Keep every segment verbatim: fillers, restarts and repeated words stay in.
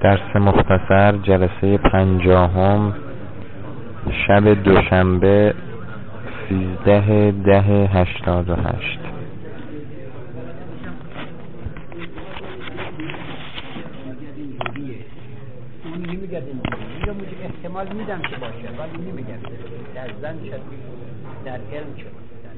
درس مختصر جلسه پنجاهم شب دوشنبه سیزده ده هشتاد و هشت. احتمال میدم که باشه ولی نمیگم در زن شد در علم شد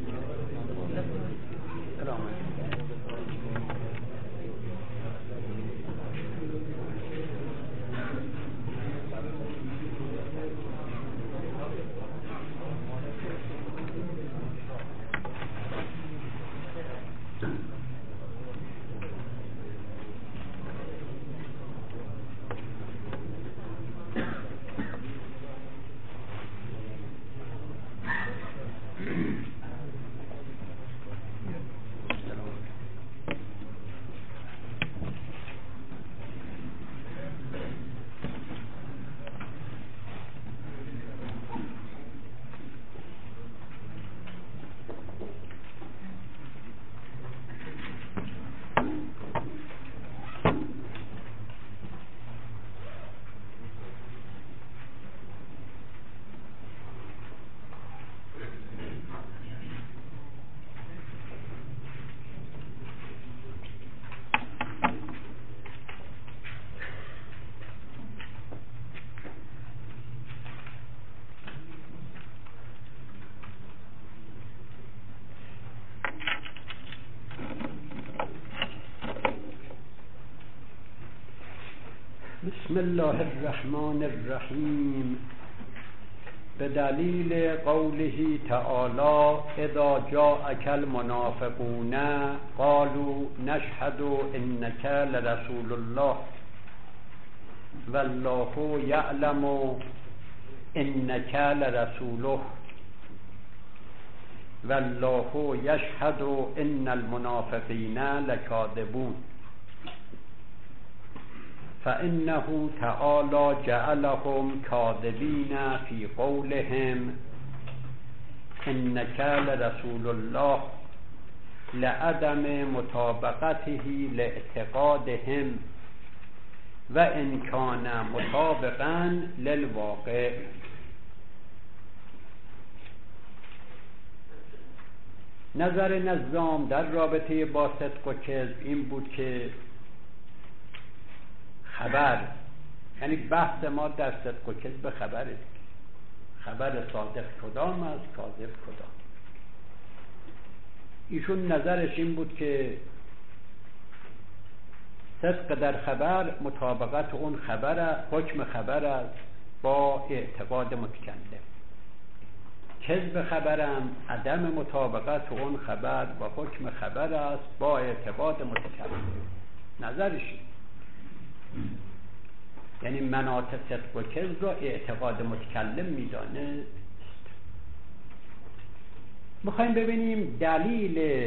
بسم الله الرحمن الرحیم. به دلیل قوله تعالی اذا جاءك المنافقون قالوا نشهد انك لرسول الله والله يعلم انك لرسوله والله يشهد ان المنافقين لكاذبون فإنه تعالى جعلهم كاذبين في قولهم إنك لرسول الله لعدم مطابقته لاعتقادهم وإن كان مطابقا للواقع. نظر نظام در رابطه با صدق و کذب این بود که خبر، یعنی بحث ما در صدق و کذب خبره، خبر صادق کدام است، کاذب کدام. ایشون نظرش این بود که صدق در خبر مطابقت اون خبر، حکم خبر است با اعتقاد متکلم. کذب خبرم عدم مطابقت اون خبر با حکم خبر است با اعتقاد متکلم. نظرش یعنی مناط صدق و کذب را اعتقاد متکلم میدانه. میخوایم ببینیم دلیل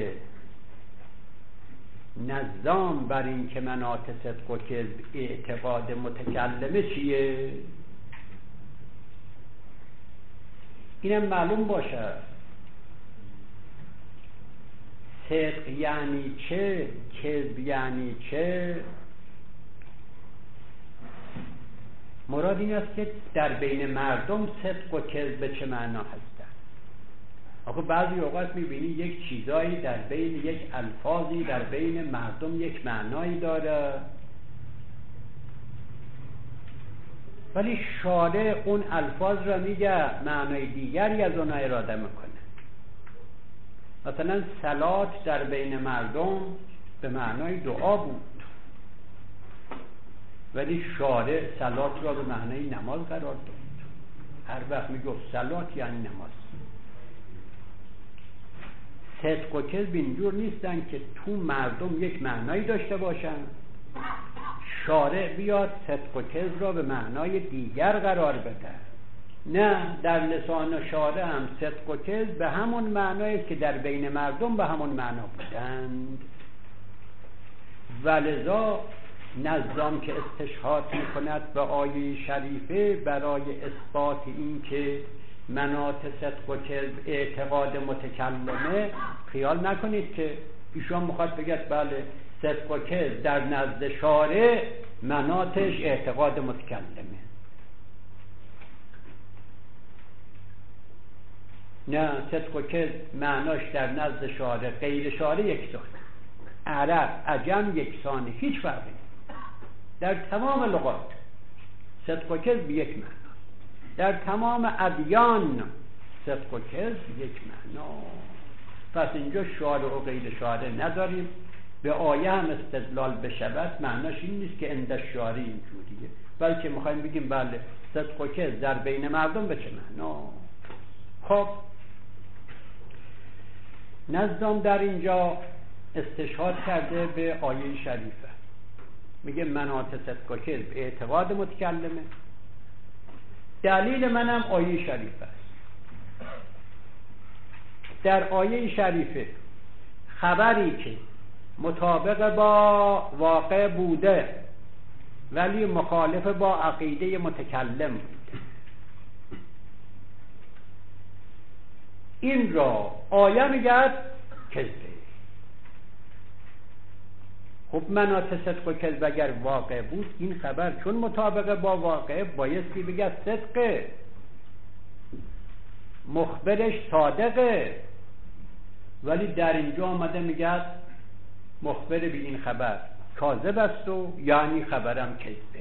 نظام بر این که مناط صدق و کذب اعتقاد متکلمه چیه. اینم معلوم باشه صدق یعنی چه، کذب یعنی چه. مراد این است که در بین مردم صدق و کذب چه معنا هستند. آخه بعضی اوقات میبینی یک چیزایی در بین یک الفاظی در بین مردم یک معنایی داره ولی شارع اون الفاظ را میگه معنای دیگری از اونها اراده میکنه. مثلا صلات در بین مردم به معنای دعا بود ولی شارع صلات را به معنای نماز قرار داد. هر وقت میگفت صلات یعنی نماز. صدق و کذب اینجور نیستن که تو مردم یک معنایی داشته باشن، شارع بیاد صدق و کذب را به معنای دیگر قرار بده. نه، در لسان شارع هم صدق و کذب به همون معنایی که در بین مردم به همون معنا بودند. ولذا نظام که استشهاد میکند به آیه شریفه برای اثبات این که مناط صدق و کذب اعتقاد متکلمه، خیال نکنید که ایشون میخواد بگه بله صدق و کذب در نزد شارع مناطش اعتقاد متکلمه. نه، صدق و کذب معناش در نزد شارع غیر شارع یکسان، عرب عجم یکسانه، هیچ فرقی نیست. در تمام لغات صدق و کذب یک معنا، در تمام ادیان صدق و کذب یک معنا. پس اینجا شارع و غیر شارع نداریم. به آیه هم استدلال بشود معناش این نیست که عند الشارع اینجوریه، بلکه میخوایم بگیم بله صدق و کذب در بین مردم به چه معنا. خب نظام در اینجا استشهاد کرده به آیه شریفه، میگه مناط صدق و کذب اعتقاد متکلمه. دلیل منم آیه شریفه است. در آیه شریفه خبری که مطابق با واقع بوده ولی مخالف با عقیده متکلم بوده، این را آیه میگه کذبه. خب مناط صدق و کذب اگر واقع بود، این خبر چون مطابق با واقع بایستی بگه صدقه، مخبرش صادقه، ولی در اینجا آمده میگه مخبر به این خبر کاذب است و یعنی خبرم کذبه.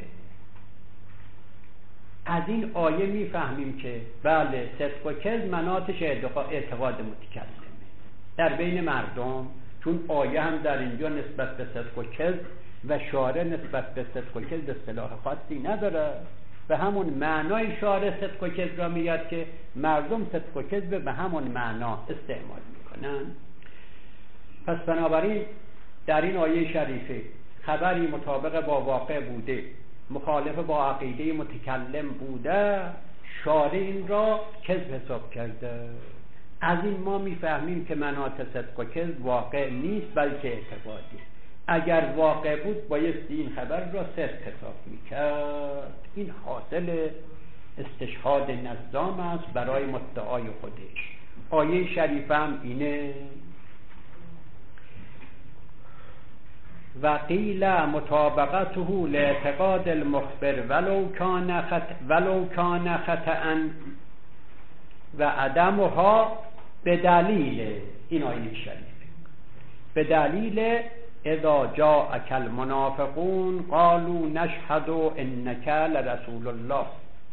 از این آیه میفهمیم که بله صدق و کذب مناطش اعتقاد متکلمه در بین مردم، چون آیه هم در اینجا نسبت به صدق و کذب و شارع نسبت به صدق و کذب اصطلاح خاصی نداره، به همون معنای شارع صدق و کذب را میاد که مردم صدق و کذب به همون معنا استعمال میکنن. پس بنابراین در این آیه شریفه خبری مطابق با واقع بوده، مخالف با عقیده متکلم بوده، شارع این را کذب حساب کرده. از این ما میفهمیم که مناط صدق و کذب واقع نیست بلکه اعتقادی. اگر واقع بود بایستی این خبر را صدق حساب میکرد. این حاصل استشهاد نظام است برای مدعای خودش. آیه شریفه هم اینه. و قیل مطابقته لاعتقاد المخبر ولو کان خط ولو کان خطأ و عدمها به دلیل این آیه شریفه، به دلیل اذا جاءک المنافقون قالوا نشهد انک لرسول الله.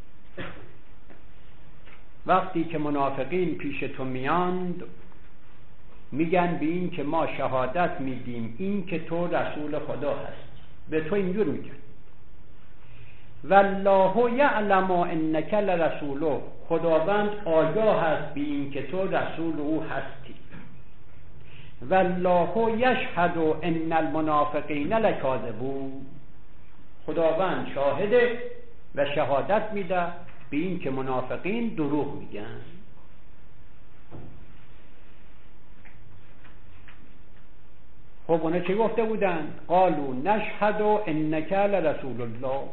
وقتی که منافقین پیش تو میاند میگن به این که ما شهادت میدیم این که تو رسول خدا هست، به تو اینجور میگن. والله یعلم انک لرسوله، خداوند آگاه است به این که تو رسول او هستی. والله یشهد ان المنافقین لکاذبون، خداوند شاهده و شهادت میده به این که منافقین دروغ میگن. خب اونا چه گفته بودن؟ قالوا نشهد انک لرسول الله.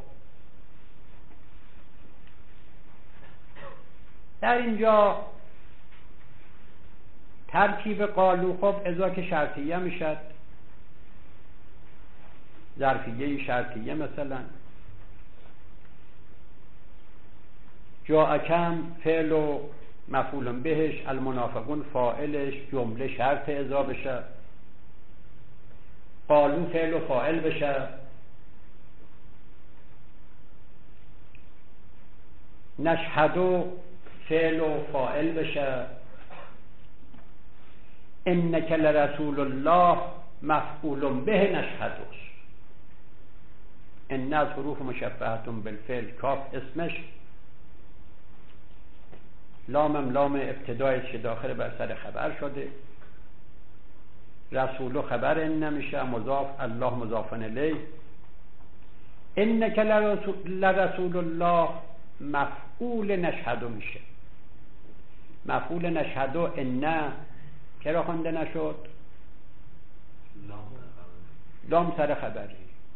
در اینجا ترکیب قالو خب اضافه شرطیه میشد، ظرفیه شرطیه. مثلا جاءکم فعل و مفعول بهش، المنافقون فاعلش، جمله شرط اضافه بشه، قالو فعل و فاعل بشه، نشهدو فعل و فاعل بشه، انک لرسول الله مفعول به نشهدوش. ان از حروف مشبهتون بالفعل، کاف اسمش، لامم لام ابتدایش داخل بر سر خبر شده، رسول خبر ان نمیشه، مضاف الله مضاف الیه. انک لرسول الله مفعول نشهد میشه. مفعول نشهد ان چرا خوانده نشد؟ لام سر خبری.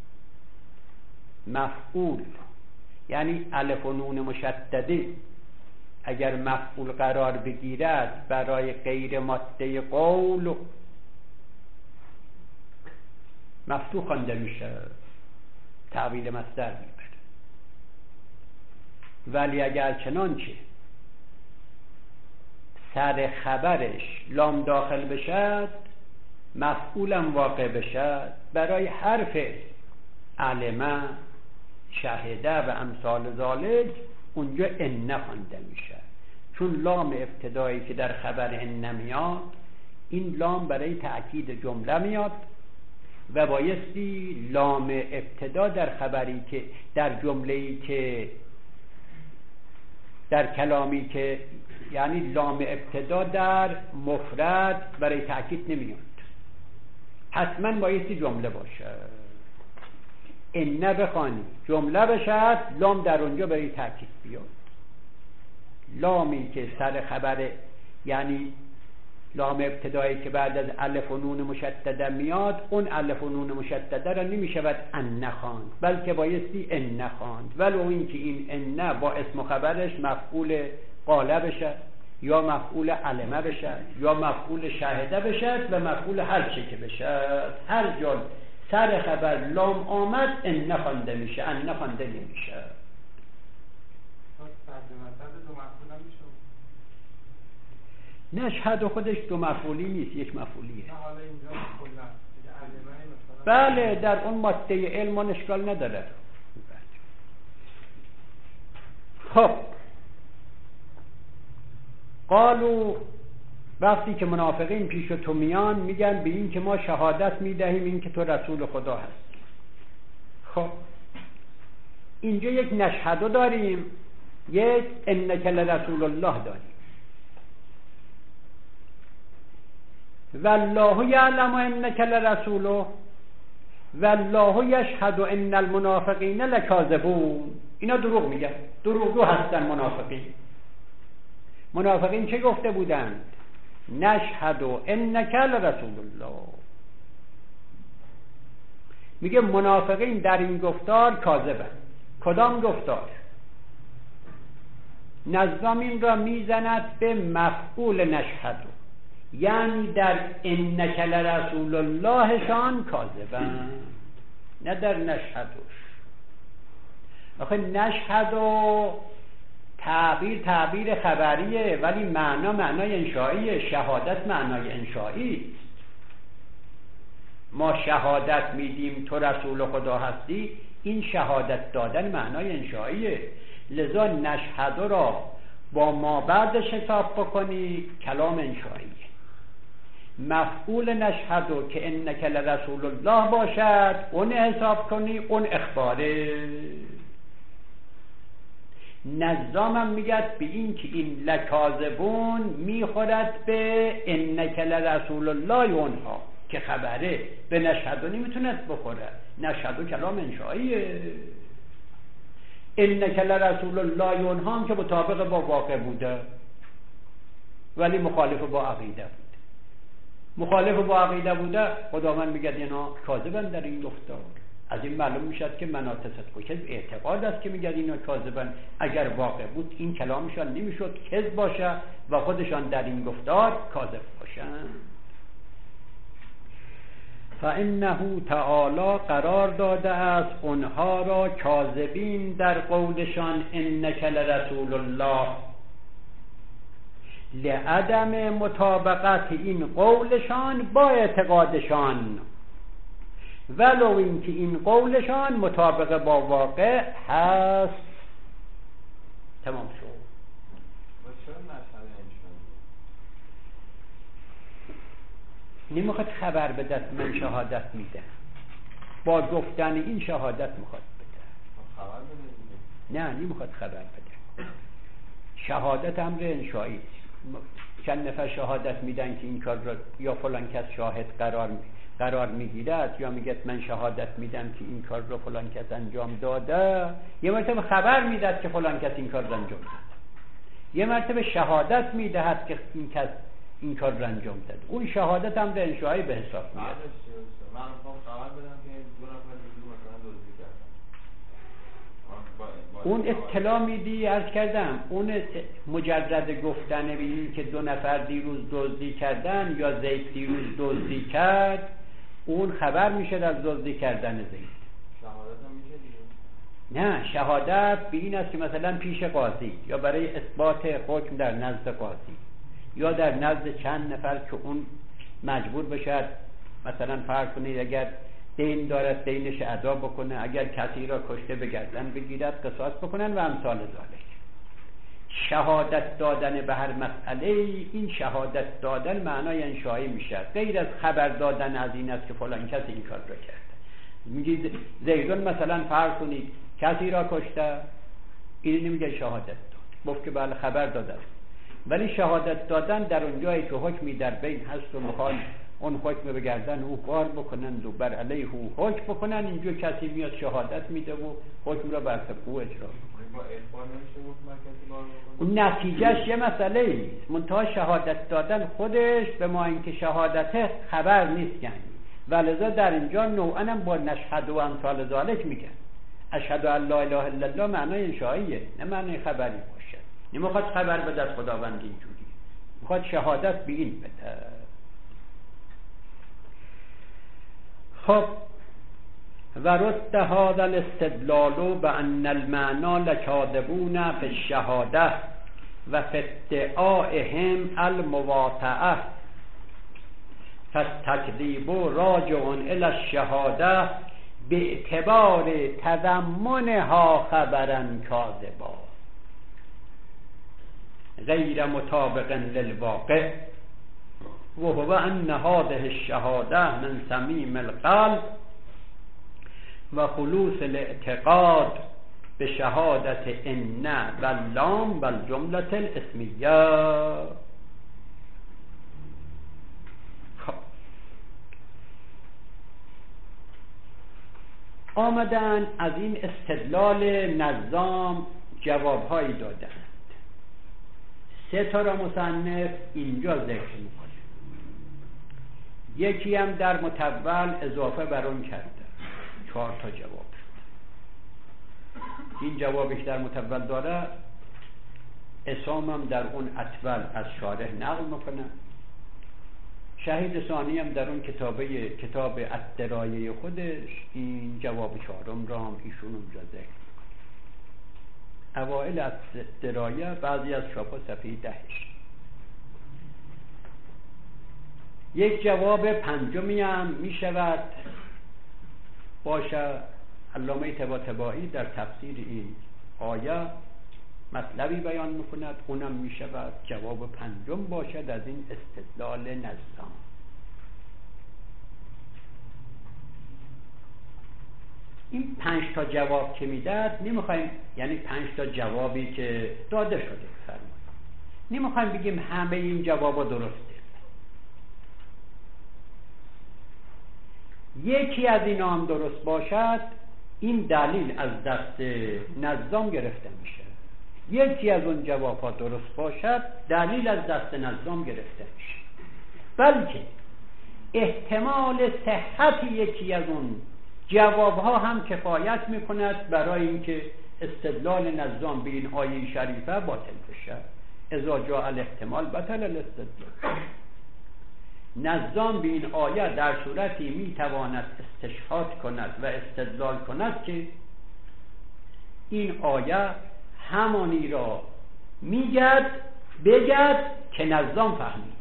مفعول یعنی الف و نون مشدده اگر مفعول قرار بگیرد برای غیر ماده قول مفتوح خوانده میشه. تعویل مصدر میبره. ولی اگر چنانچه سر خبرش لام داخل بشد، مفعولم واقع بشد، برای حرف علمه، شهده و امثال ذالک اونجا ان خوانده میشه، چون لام ابتدایی که در خبر ان میاد، این لام برای تأکید جمله میاد و بایستی لام ابتدا در خبری که در جمله‌ای که در کلامی که یعنی لام ابتدا در مفرد برای تأکید نمیاد، حتما بایستی جمله باشه. ان بخوانی جمله بشد، لام در اونجا برای تأکید بیاد. لامی که سر خبر یعنی لام ابتدایی که بعد از الف و نون مشدده میاد، اون الف و نون مشدده را نمیشود ان خواند، بلکه بایستی ان خواند. ولو این که این ان با اسم و خبرش مفعول قاله بشه یا مفعول علمه بشه یا مفعول شاهده بشه و مفعول هر چی که بشه، هر جا سر خبر لام آمد ان خوانده میشه، ان خوانده نمیشه. نشهد خودش دو مفعولی نیست، یک مفعولیه. بله در اون ماده علم اشکال نداره. خب قالو، وقتی که منافقین پیش تو میان میگن به این که ما شهادت میدهیم این که تو رسول خدا هستی. خب اینجا یک نشهدو داریم، یک انک لرسول الله داریم. والله یعلم انک لرسوله والله یشهد ان المنافقین لکاذبون. اینا دروغ میگن، دروغگو هستن منافقین. منافقین چه گفته بودند؟ نشهد انک لرسول الله. میگه منافقین در این گفتار کاذبن. کدام گفتار؟ نظام این را میزند به مفعول نشهد، یعنی در انک لرسول الله شان کاذبن، نه در نشهدش. آخه نشهد و تعبیر تعبیر خبریه، ولی معنا معنای انشائیه. شهادت معنای انشایی. ما شهادت میدیم تو رسول خدا هستی، این شهادت دادن معنای انشائیه. لذا نشهد را با ما بعدش حساب بکنی کلام انشائیه. مفعول نشهد که انک لرسول الله باشد، اون حساب کنی، اون اخباره. نظامم میگد به این که این لکاذبون میخورد به انک لرسول الله اونها که خبره، به نشهد نمیتونست بخوره. نشهد کلام انشائیه. انک لرسول الله اونها هم که مطابق با واقع بوده ولی مخالف با عقیده بود. مخالف با عقیده بوده، خداوند میگه اینا کاذبن در این گفتار. از این معلوم میشد که مناط صدق و کذب اعتقاد است که میگه اینا کاذبن. اگر واقع بود این کلامشان نمیشد کذب باشه و خودشان در این گفتار کاذب باشن. فانه تعالی قرار داده است اونها را کاذبین در قولشان انک لرسول الله، لعدم مطابقت این قولشان با اعتقادشان، ولو اینکه این قولشان مطابق با واقع هست. تمام شد. نمیخواد خبر بده من شهادت میده، با گفتن این شهادت میخواد بده. نه نمیخواد خبر بده. شهادت امر انشایی. چند نفر شهادت میدن که این کار را یا فلان کس شاهد قرار قرار میگیرد، یا میگه من شهادت میدم که این کار را فلان کس انجام داده. یه مرتبه خبر میدهد که فلان کس این کار را انجام داده، یه مرتبه شهادت میدهد که این کس این کار را انجام داد. اون شهادت هم به انشایی به حساب میاد. من میخوام خبر بدم که دو نفر دیگه مثلا دزدی کردن، اون اطلاع میدی. عرض کردم اون مجرد گفتن به این که دو نفر دیروز دزدی کردن یا زید دیروز دزدی کرد، اون خبر میشه از دزدی کردن زید. شهادت هم میشه دیگه؟ نه، شهادت به این است که مثلا پیش قاضی یا برای اثبات حکم در نزد قاضی یا در نزد چند نفر که اون مجبور بشد مثلا فرض کنید اگر دین دارد دینش ادا بکنه، اگر کسی را کشته به گردن بگیرد قصاص بکنن و امثال ذالک. شهادت دادن به هر مسئله، این شهادت دادن معنای انشایی میشه، غیر از خبر دادن از این است که فلان کسی این کار را کرده. میگید زیدون مثلا فرض کنید کسی را کشته، این نمیگه شهادت داد، گفت که بله خبر داده، ولی شهادت دادن در اون جایی که حکمی در بین هست و میخوان اون حکم به گردن او بار بکنند و بر علیه او حکم بکنن، اینجا کسی میاد شهادت میده و حکم را بر طبق او اجرا میکنه. اون نتیجهش یه مسئله است، منتها شهادت دادن خودش به ما اینکه شهادت خبر نیست یعنی، ولذا در اینجا نوعا هم با نشهد و امثال ذالک میگن. اشهد ان لا اله الا الله معنای انشائیه، نه معنای خبری باشه. نمیخواد خبر بده از خداوند اینجوری، میخواد شهادت به این بده. خب و رد هذا الاستدلال بان المعنى لكاذبون في الشهاده و في ادعائهم المواطئه فالتكذيب راجع الى الشهاده باعتبار تضمنها خبرا كاذبا غیر مطابق للواقع وهو ان هذه الشهاده من صميم القلب و خلوص الاعتقاد به شهادت ان و لام و الجمله الاسمیه. آمدن از این استدلال نظام جوابهایی دادند. سه تا را مصنف اینجا ذکر میکنه، یکی هم در متول اضافه بر اون کرده، چهار تا جواب. این جوابش در متول داره، اسام هم در اون اطول از شارح نقل میکنه، شهید ثانی هم در اون کتابه کتاب الدرایه خودش این جواب چهارم را هم ایشون اونجا ذکر میکنه. اوائل از درایه بعضی از چاپا صفحه دهش. یک جواب پنجمی هم می شود باشه. علامه طباطبایی در تفسیر این آیه مطلبی بیان میکند، اونم می شود جواب پنجم باشد از این استدلال نظام. این پنج تا جواب که میداد نمیخوایم، یعنی پنج تا جوابی که داده شده فرمایید، نمیخوایم بگیم همه این جوابا درسته. یکی از اینا هم درست باشد، این دلیل از دست نظام گرفته میشه. یکی از اون جوابها درست باشد، دلیل از دست نظام گرفته میشه. بلکه احتمال صحت یکی از اون جوابها هم کفایت میکند برای اینکه استدلال نظام به این آیه شریفه باطل بشه. اذا جاء الاحتمال بطل الاستدلال. نظام به این آیه در صورتی میتواند استشهاد کند و استدلال کند که این آیه همانی را میگد بگد که نظام فهمیده.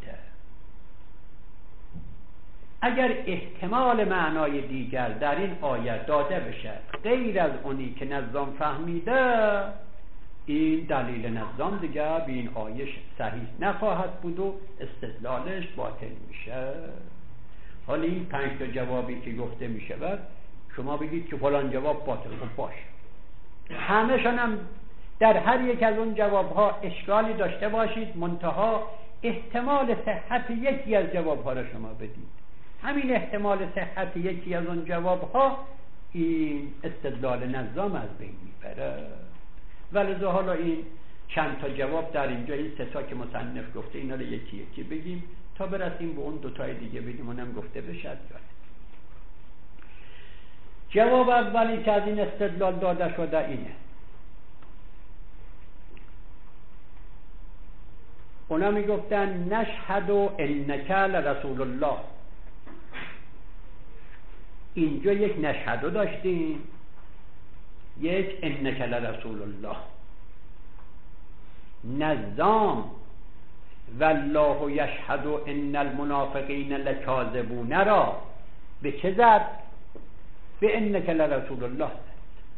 اگر احتمال معنای دیگر در این آیه داده بشه غیر از اونی که نظام فهمیده، این دلیل نظام دیگر به این آیه صحیح نخواهد بود و استدلالش باطل میشه. حالا این پنج تا جوابی که گفته میشه بعد شما بگید که فلان جواب باطل، خب باشه، همه‌شون هم در هر یک از اون جوابها اشکالی داشته باشید، منتها احتمال صحت یکی از جوابها را شما بدید. همین احتمال صحت یکی از اون جوابها این استدلال نظام از بین میبره. ولذا حالا این چند تا جواب در اینجا، این سه تا که مصنف گفته، اینا رو یکی یکی بگیم تا برسیم به اون دو تای دیگه بگیم اونم گفته بشه. یاد جواب اولی که از این استدلال داده شده اینه، اونا میگفتن نشهد انک لرسول الله. اینجا یک نشهدو داشتیم یک انک لرسول الله، نظام والله یشهد ان المنافقین لکاذبون را به چه زد؟ به انک لرسول الله زد.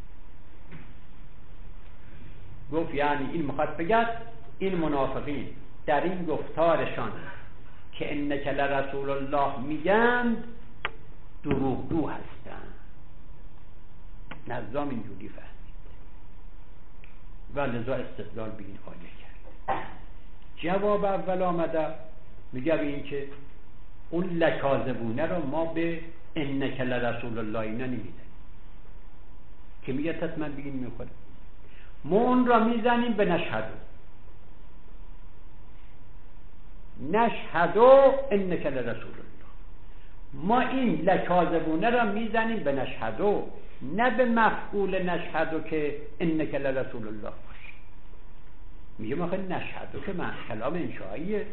گفت یعنی این میخواد بگه این منافقین در این گفتارشان که انک لرسول الله میگن دروغگو هستند. نظام اینجوری فهمید و لذا استدلال به این آیه کرد. جواب اول آمده میگه به این که اون لکاذبونه رو ما به انک لرسول الله اینا نمیزنیم که میگه تصمیم به این میخوره، ما اون را میزنیم به نشهدو. نشهدو انک لرسول الله، ما این لکاذبونه را میزنیم به نشهدو، نه به مفعول نشهدو که انک لرسول الله باشه. میگه ما خیلی نشهدو که من کلام انشائیه،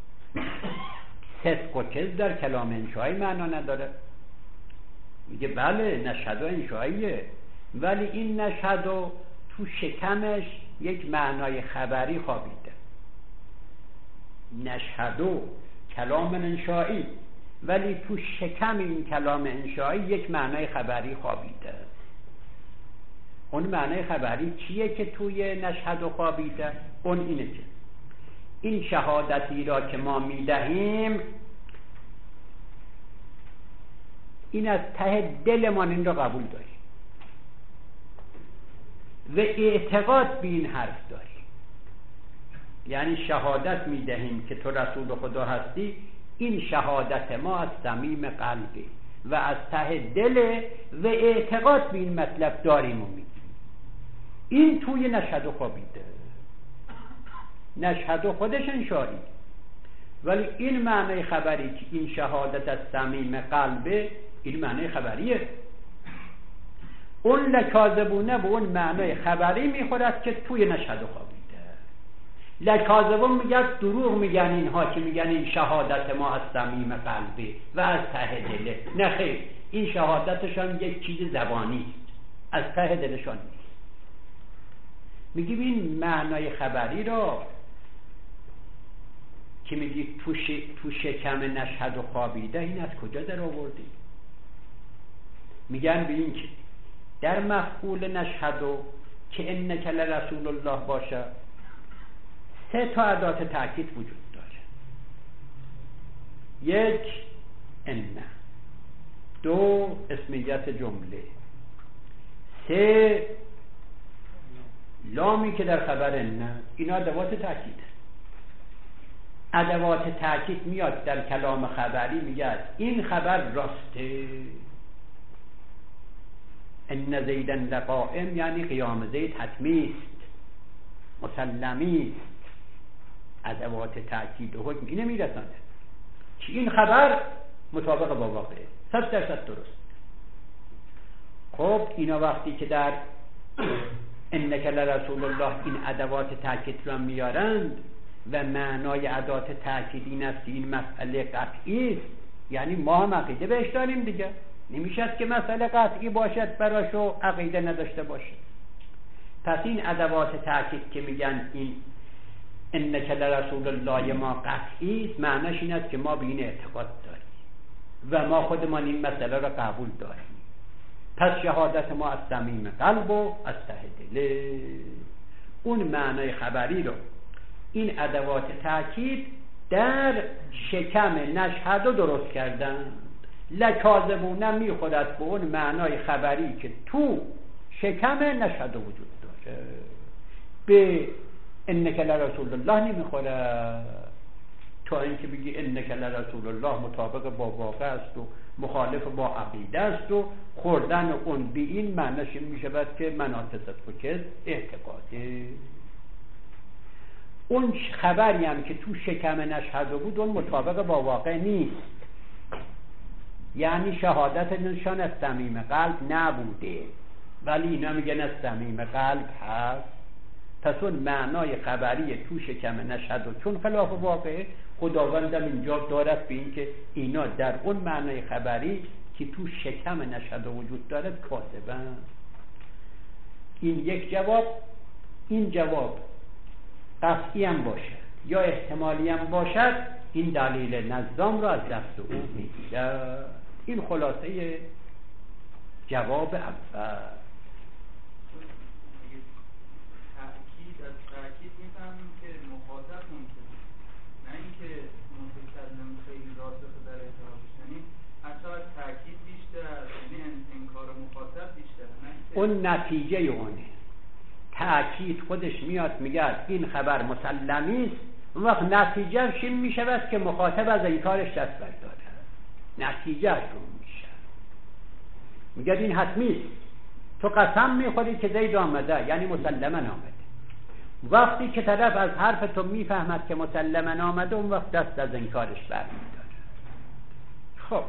صدق و کذب در کلام انشایی معنا نداره. میگه بله نشهدو انشائیه، ولی این نشهدو تو شکمش یک معنای خبری خوابیده. نشهدو کلام انشایی، ولی تو شکم این کلام انشایی یک معنای خبری خوابیده. اون معنای خبری چیه که توی نشهدو خوابیده؟ اون اینه که این شهادتی را که ما میدهیم این از ته دلمان این را قبول داریم و اعتقاد به این حرف داریم. یعنی شهادت میدهیم که تو رسول خدا هستی، این شهادت ما از صمیم قلبی و از ته دل و اعتقاد به این مطلب داریم و میگیم. این توی نشهدو خوابیده. نشهدو خودش انشایی، ولی این معنی خبری که این شهادت از صمیم قلبه، این معنی خبریه. اون لکاذبونه به اون معنی خبری میخورد که توی نشهدو خوابیده. لکاذبون میگن دروغ میگن اینها که میگن این شهادت ما از صمیم قلبه و از ته دله. نه خیر، این شهادتشان یک چیز زبانی است، از ته دلشان نیست. میگیم این معنای خبری را که میگی تو, ش... تو شکم نشهد و خوابیده، این از کجا در آوردی؟ میگن به این که در مفعول نشهد و که انک لرسول الله باشه سه تا ادات تأکید وجود داره. یک ان، دو اسمیت جمله، سه لامی که در خبر ان. اینا ادوات تأکید. ادوات تأکید میاد در کلام خبری، میگه این خبر راسته. ان زیدن لقائم، یعنی قیام زید حتمی است، مسلمی است. ادوات تأکید و حکم اینه میرسانه که این خبر مطابق با واقعه، صد درصد درست. خب اینا وقتی که در انک لرسول الله این ادوات تأکید را میارند و معنای ادوات تأکید این است این مسئله قطعی است، یعنی ما هم عقیده بهش داریم دیگه. نمیشه که مسئله قطعی باشد براشو عقیده نداشته باشه. پس این ادوات تأکید که میگن این انک لرسول الله ما قطعی است، معناش این است که ما به این اعتقاد داریم و ما خودمان این مسئله را قبول داریم. پس شهادت ما از صمیم قلب و از ته دل. اون معنای خبری رو این ادوات تأکید در شکم نشهد درست کردن. لکاذبونه میخورد به اون معنای خبری که تو شکم نشهد وجود داره، به انک لرسول الله نمیخوره. تا اینکه بگی انک لرسول الله مطابق با واقع است و مخالف با عقیده است و خوردن اون به این معنیش میشود که مناط صدق و کذب اعتقاده. اون خبری هم که تو شکم نشهد بود اون مطابق با واقع نیست، یعنی شهادت نشان از صمیم قلب نبوده، ولی اینا میگن از صمیم قلب هست. پس اون معنای خبری تو شکم نشهد و چون خلاف واقعه، خداوندم اینجا دارد به این که اینا در اون معنای خبری که تو شکم نشهد وجود دارد کاذبن. این یک جواب. این جواب قطعی هم باشد یا احتمالی هم باشد، این دلیل نظام را از دست او میگیرد. این خلاصه جواب اول. تأکید از تأکید میفهمیم که مخاطب ممکنه، نه اینکه متکلم خیلی راسخه در اعتراضش، یعنی حتی از تأکید بیشتر، یعنی انکار مخاطب بیشتر، نه اینکه اون نتیجه اونه. تأکید خودش میاد میگه این خبر مسلمی است، اون وقت نتیجهش این میشود که مخاطب از انکارش دست برداره. نتیجهش اون میشه، میگه این حتمی است. تو قسم میخوری که زید آمده، یعنی مسلما آمده. وقتی که طرف از حرف تو میفهمد که مسلما آمده، اون وقت دست از انکارش برمیداره. خب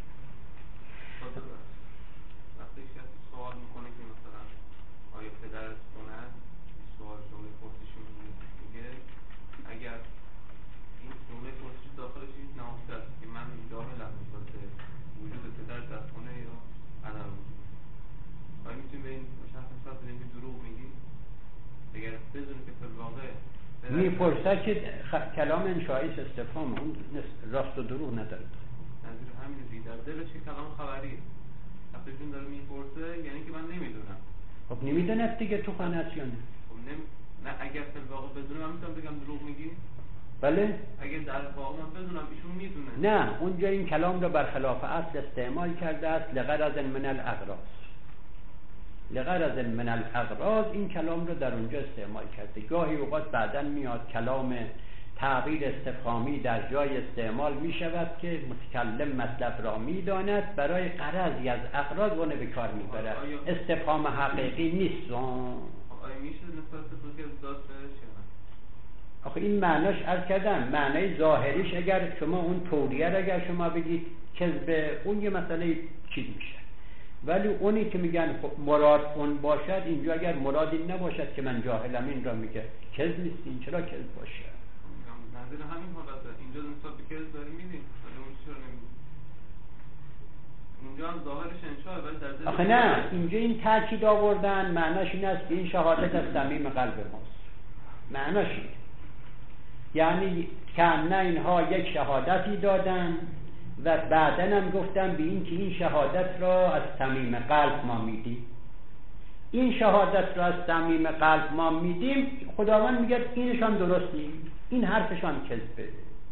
وقتی کسی سوال میکنه که مثلا آیا پدرت خونه است، سوال جمله پرسشون میگه اگر این جمله پرسش داخلش هیچ نهفته است که من جاهلم نسبت به وجود پدر در خونه یا عدم وجود، آیا میتونیم به این شخص نسبت به اینکه دروغ میگی؟ اگر بدونی که فی الواقع میپرسه که خ... کلام انشایی استفهام، اون راست و دروغ نداره. نظیر همین دیگه در دلش که کلام خبریه، وقتی جون داره میپرسه یعنی که من نمیدونم. خب نمیدونست دیگه تو خانه است یا نه؟ خب نمی... نه اگر فی الواقع بدونم من میتونم بگم دروغ میگی؟ بله؟ اگر در واقع من بدونم ایشون میدونه. نه، اونجا این کلام رو برخلاف اصل استعمال کرده است، لغرض من الاغراض. لغرض من الاغراض این کلام رو در اونجا استعمال کرده. گاهی اوقات بعداً میاد کلام تعبیر استفهامی در جای استعمال می شود که متکلم مطلب را می داند، برای غرضی از اغراض اونه به کار می بره. استفهام حقیقی نیست. آیا میشه نسبت به که داد بهش؟ آخه این معناش عرض کردم، معنای ظاهریش اگر شما اون توریه را اگر شما بگید کذب، اون یه مسئله چیز میشه. ولی اونی که میگن مراد اون باشد، اینجا اگر مراد این نباشد که من جاهلم این را میگه کذب نیست، این چرا کذب باشه؟ نظیر همین حالته. اینجا نسبت به کذب داری میدیم، ولی اون چرا نمیدیم؟ اونجا هم ظاهرش انشاء، ولی در دل آخه نه، اینجا این تاکید آوردن معناش این است که این شهادت از صمیم قلب ماست. معناش این، یعنی که نه اینها یک شهادتی دادن و بعدن هم گفتن به این که این شهادت را از صمیم قلب ما میدیم. این شهادت را از صمیم قلب ما میدیم، خداوند میگه اینشان درست نیست، این حرفشان کذبه.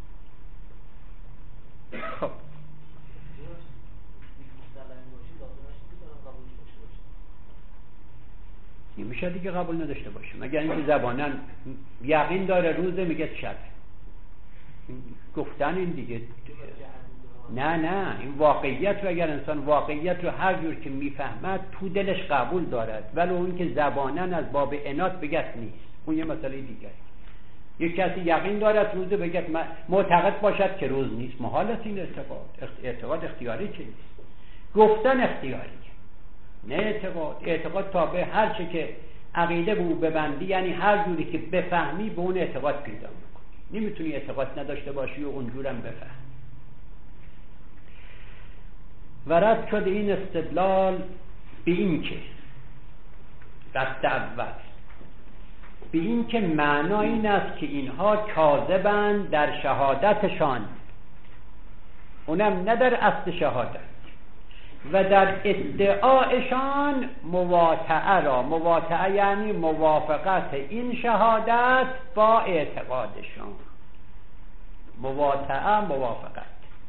خب نمیشه دیگه قبول نداشته باشه، مگر اینکه زباناً یقین داره روزه میگه شب. گفتن این دیگه نه نه این واقعیت رو اگر انسان واقعیت رو هر جور که میفهمد تو دلش قبول دارد، ولی اون که زباناً از باب عناد بگت نیست، اون یه مسئله دیگه. یک کسی یقین دارد روزه بگت معتقد باشد که روز نیست، محال است این اعتقاد. اعتقاد اختیاری که نیست، گفتن اختیاری، نه اعتقاد. اعتقاد تابع هر چه که عقیده به او ببندی، یعنی هر جوری که بفهمی به اون اعتقاد پیدا میکنی. نمیتونی اعتقاد نداشته باشی و اونجورم بفهم. ورد شده این استدلال به این که دست اول به این که معنا این است که اینها کاذبند در شهادتشان، اونم نه در اصل شهادت، و در ادعایشان مواطعه را، مواطعه یعنی موافقت این شهادت با اعتقادشان. مواطعه موافقت.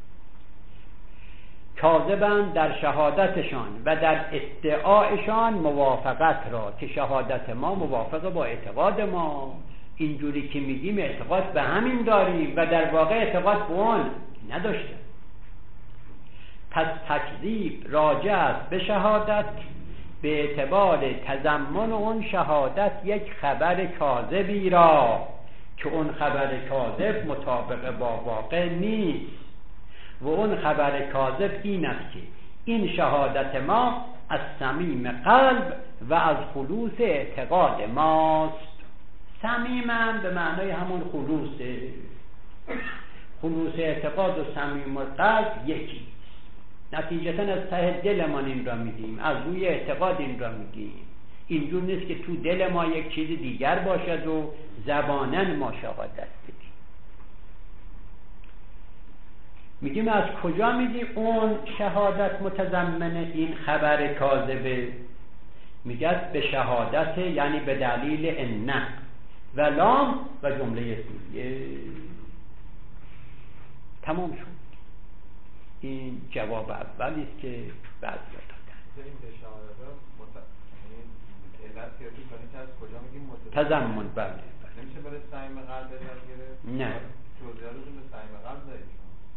کاذبند در شهادتشان و در ادعایشان موافقت را، که شهادت ما موافق با اعتقاد ما، اینجوری که میگیم اعتقاد به همین داریم و در واقع اعتقاد به اون نداشته. پس تکذیب راجع است به شهادت به اعتبار تضمن اون شهادت یک خبر کاذبی را که اون خبر کاذب مطابق با واقع نیست، و اون خبر کاذب این است که این شهادت ما از صمیم قلب و از خلوص اعتقاد ماست. صمیم هم به معنای همون خلوصه. خلوص اعتقاد و صمیم قلب یکی. نتیجتاً از ته دلمان این را میگیم، از روی اعتقاد این را میگیم. اینجور نیست که تو دل ما یک چیز دیگر باشد و زبانن ما شهادت بدیم. میگیم از کجا میگی اون شهادت متضمن این خبر کاذبه؟ میگه به شهادت، یعنی به دلیل ان و لام و جمله اسمیه. تمام شد. این جواب اولی است که بعضی دادن. این به شهادت مت... علت پیاده کنید که از کجا میگیم متضمن؟ تضمن. بله. نمیشه برای صمیم قلب علت گرفت؟ نه. توضیحاتتون به صمیم قلب دارید.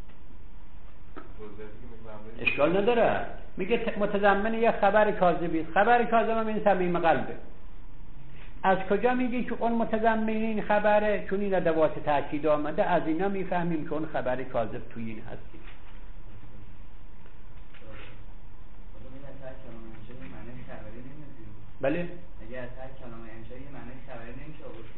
اشکال نداره. میگه متضمن یه خبر کاذبی است. خبر کاذب هم این صمیم قلبه. از کجا میگی که اون متضمن این خبره؟ چون این ادوات تاکید آمده، از اینا میفهمیم که اون خبر کاذب توی این هستی. بله. اگه از هر کلام انشایی معنی خبری نمیشه آورد.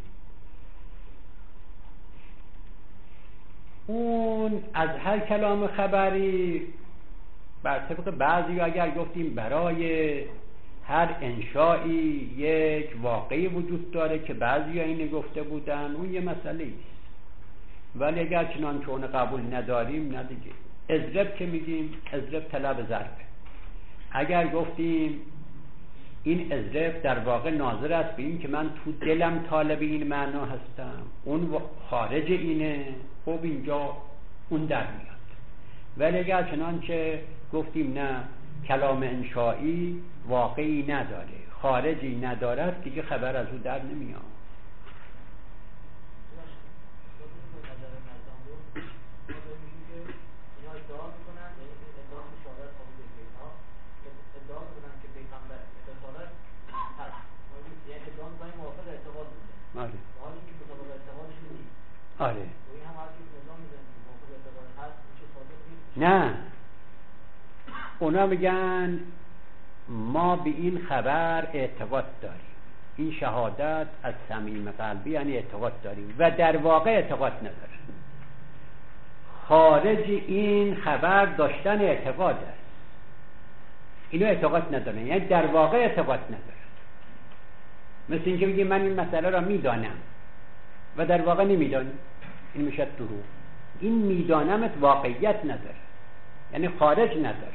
اون از هر کلام خبری بر طبق بعضی اگر گفتیم برای هر انشایی یک واقعی وجود داره که بعضی اینو گفته بودن، اون یه مسئله است. ولی اگر چنان که اون قبول نداریم، نه دیگه. اضرب که میگیم اضرب طلب ضربه. اگر گفتیم این اضرب در واقع ناظر است به این که من تو دلم طالب این معنا هستم، اون خارج اینه، خب اینجا اون در میاد. ولی اگر چنان که گفتیم نه، کلام انشایی واقعی نداره، خارجی نداره، دیگه خبر از او در نمیاد. آره. آره. نه، اونا میگن ما به این خبر اعتقاد داریم، این شهادت از صمیم قلبی یعنی اعتقاد داریم و در واقع اعتقاد نداره. خارج این خبر داشتن اعتقاد است، اینو اعتقاد نداره، یعنی در واقع اعتقاد نداره. مثل اینکه بگیم من این مسئله را میدانم و در واقع نمیدانم، این میشه دروغ. این میدانمت واقعیت نداره، یعنی خارج نداره.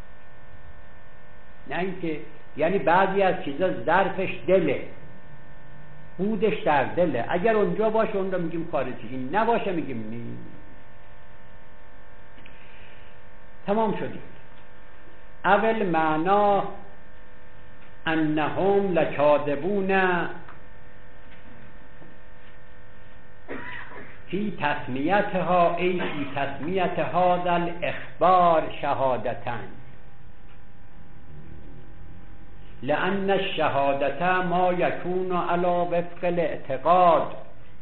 نه اینکه یعنی بعضی از چیزا ظرفش دله، بودش در دله، اگر اونجا باشه اون رو میگیم خارجی، این نباشه میگیم نی. تمام شدیم. اول معنا انهم لکاذبون فی تسمیتها ای فی تسمیت هذا الاخبار شهادتن، لأن الشهادت ما یکون علی وفق الاعتقاد،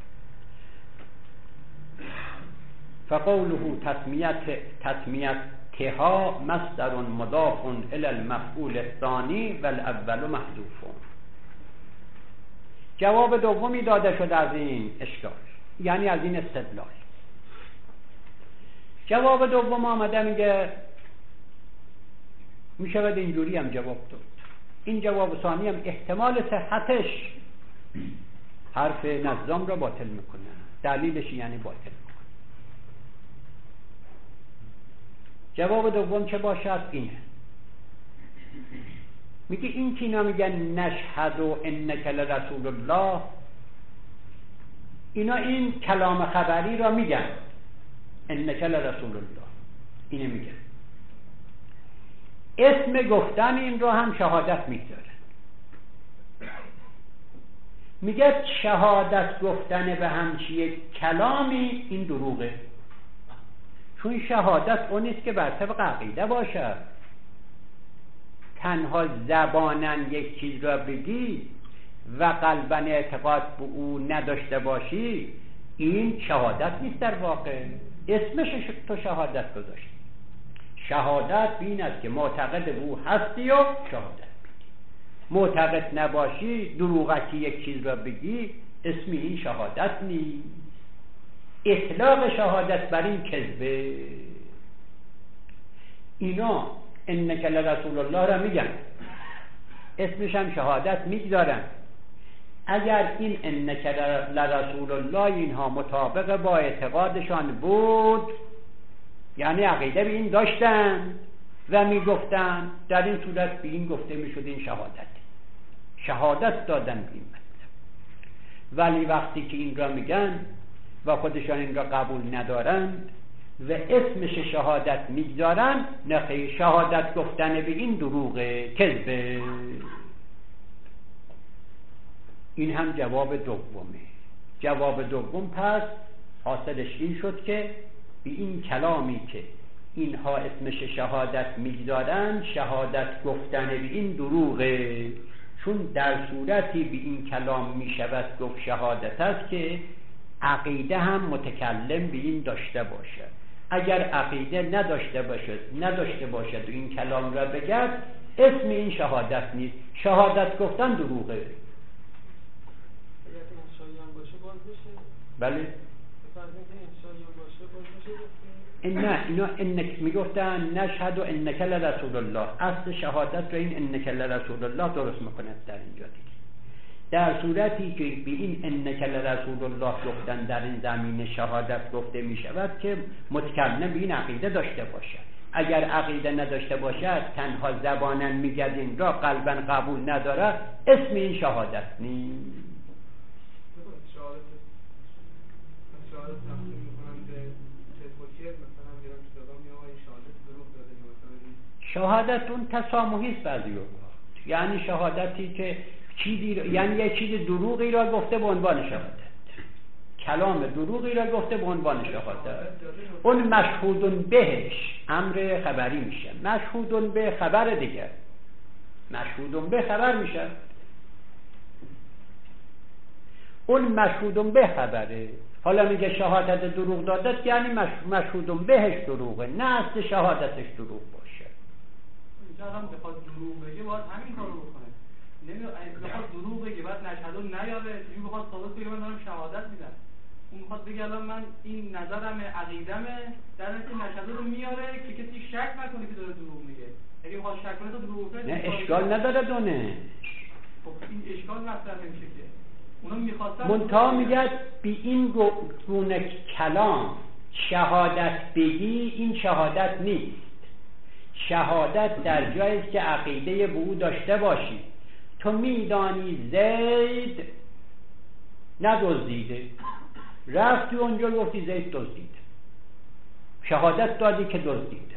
فقوله تسمیت تسمیتها مصدر مضاف الی المفعول الثانی والاول محذوف. جواب دومی داده شد از این اشکال، یعنی از این استدلال. جواب دوم آمده میگه میشود اینجوری هم جواب داد. این جواب ثانی هم احتمال صحتش حرف نظام را باطل میکنه، دلیلش یعنی باطل میکنه. جواب دوم چه باشد؟ اینه، میگه این که اینا میگن نشهد و انک لرسول الله، اینا این کلام خبری را میگن، انک لرسول الله اینه میگن، اسم گفتن این رو هم شهادت میگذاره. میگه شهادت گفتن به همچی یک کلامی این دروغه، چون شهادت اون نیست که بر طبق عقیده باشه، تنها زبانن یک چیز را بگی و قلبا اعتقاد به او نداشته باشی، این شهادت نیست. در واقع اسمش تو شهادت گذاشتی. شهادت این است که معتقد به او هستی و شهادت بگی، معتقد نباشی دروغکی یک چیز را بگی، اسم این شهادت نیست. اطلاق شهادت بر این کذبه. اینا انک لرسول الله را میگن، اسمش هم شهادت میگذارن. اگر این انک لرسول الله اینها مطابق با اعتقادشان بود، یعنی عقیده به این داشتن و میگفتن، در این صورت به این گفته میشد این شهادت شهادت دادن به این مطلب. ولی وقتی که این را میگن و خودشان این را قبول ندارند و اسمش شهادت میگذارن، نه، شهادت گفتن به این دروغه، کذبه. این هم جواب دومه. جواب دوم پس حاصلش این شد که به این کلامی که اینها اسمش شهادت میگذارن، شهادت گفتن به این دروغه، چون در صورتی به این کلام میشود گفت شهادت است که عقیده هم متکلم به این داشته باشد. اگر عقیده نداشته باشد نداشته باشد و این کلام را بگد، اسم این شهادت نیست، شهادت گفتن دروغه. بله این نه، اینا انک میگفتن نشهد و انک لرسول الله، اصل شهادت رو این انک لرسول الله درست میکند در اینجا دیگه. در صورتی که به این انک لرسول الله گفتن در این زمین شهادت گفته میشود که متکلم به این عقیده داشته باشد. اگر عقیده نداشته باشد، تنها زبانن میگد این را، قلبا قبول نداره، اسم این شهادت نیست. شهادت اون تسامحی است بعضی اوقات، یعنی شهادتی که چیزی، یعنی یه چیز دروغی را گفته به عنوان شهادت، کلام دروغی را گفته به عنوان شهادت، اون مشهود بهش امر خبری میشه، مشهود به خبر دیگه، مشهود به خبر میشه، اون مشهود به خبره. حالا میگه شهادت دروغ دادت، یعنی مشهود بهش دروغه، نه اصل شهادتش دروغ باشه. اینجا هم بخواد دروغ بگه باید همین کارو بکنه، نمیاد بخواد دروغ بگه بعد نشهدون نیاره، این بخواد ثابت بگه من دارم شهادت میدم، اون میخواد بگه الان من این نظرمه، عقیدمه، در نتیجه نشهدون رو میاره که کسی شک نکنه که داره دروغ میگه. اگه بخواد شک کنه تو دروغ بگه، نه اشکال نداره دونه. خب این اشکال مطرح نمیشه که منتها میگه بی این گونه کلام شهادت بگی، این شهادت نیست. شهادت در جایی است که عقیده به او داشته باشی. تو میدانی زید ندزدیده، رفتی اونجا گفتی زید دزدید، شهادت دادی که دزدیده،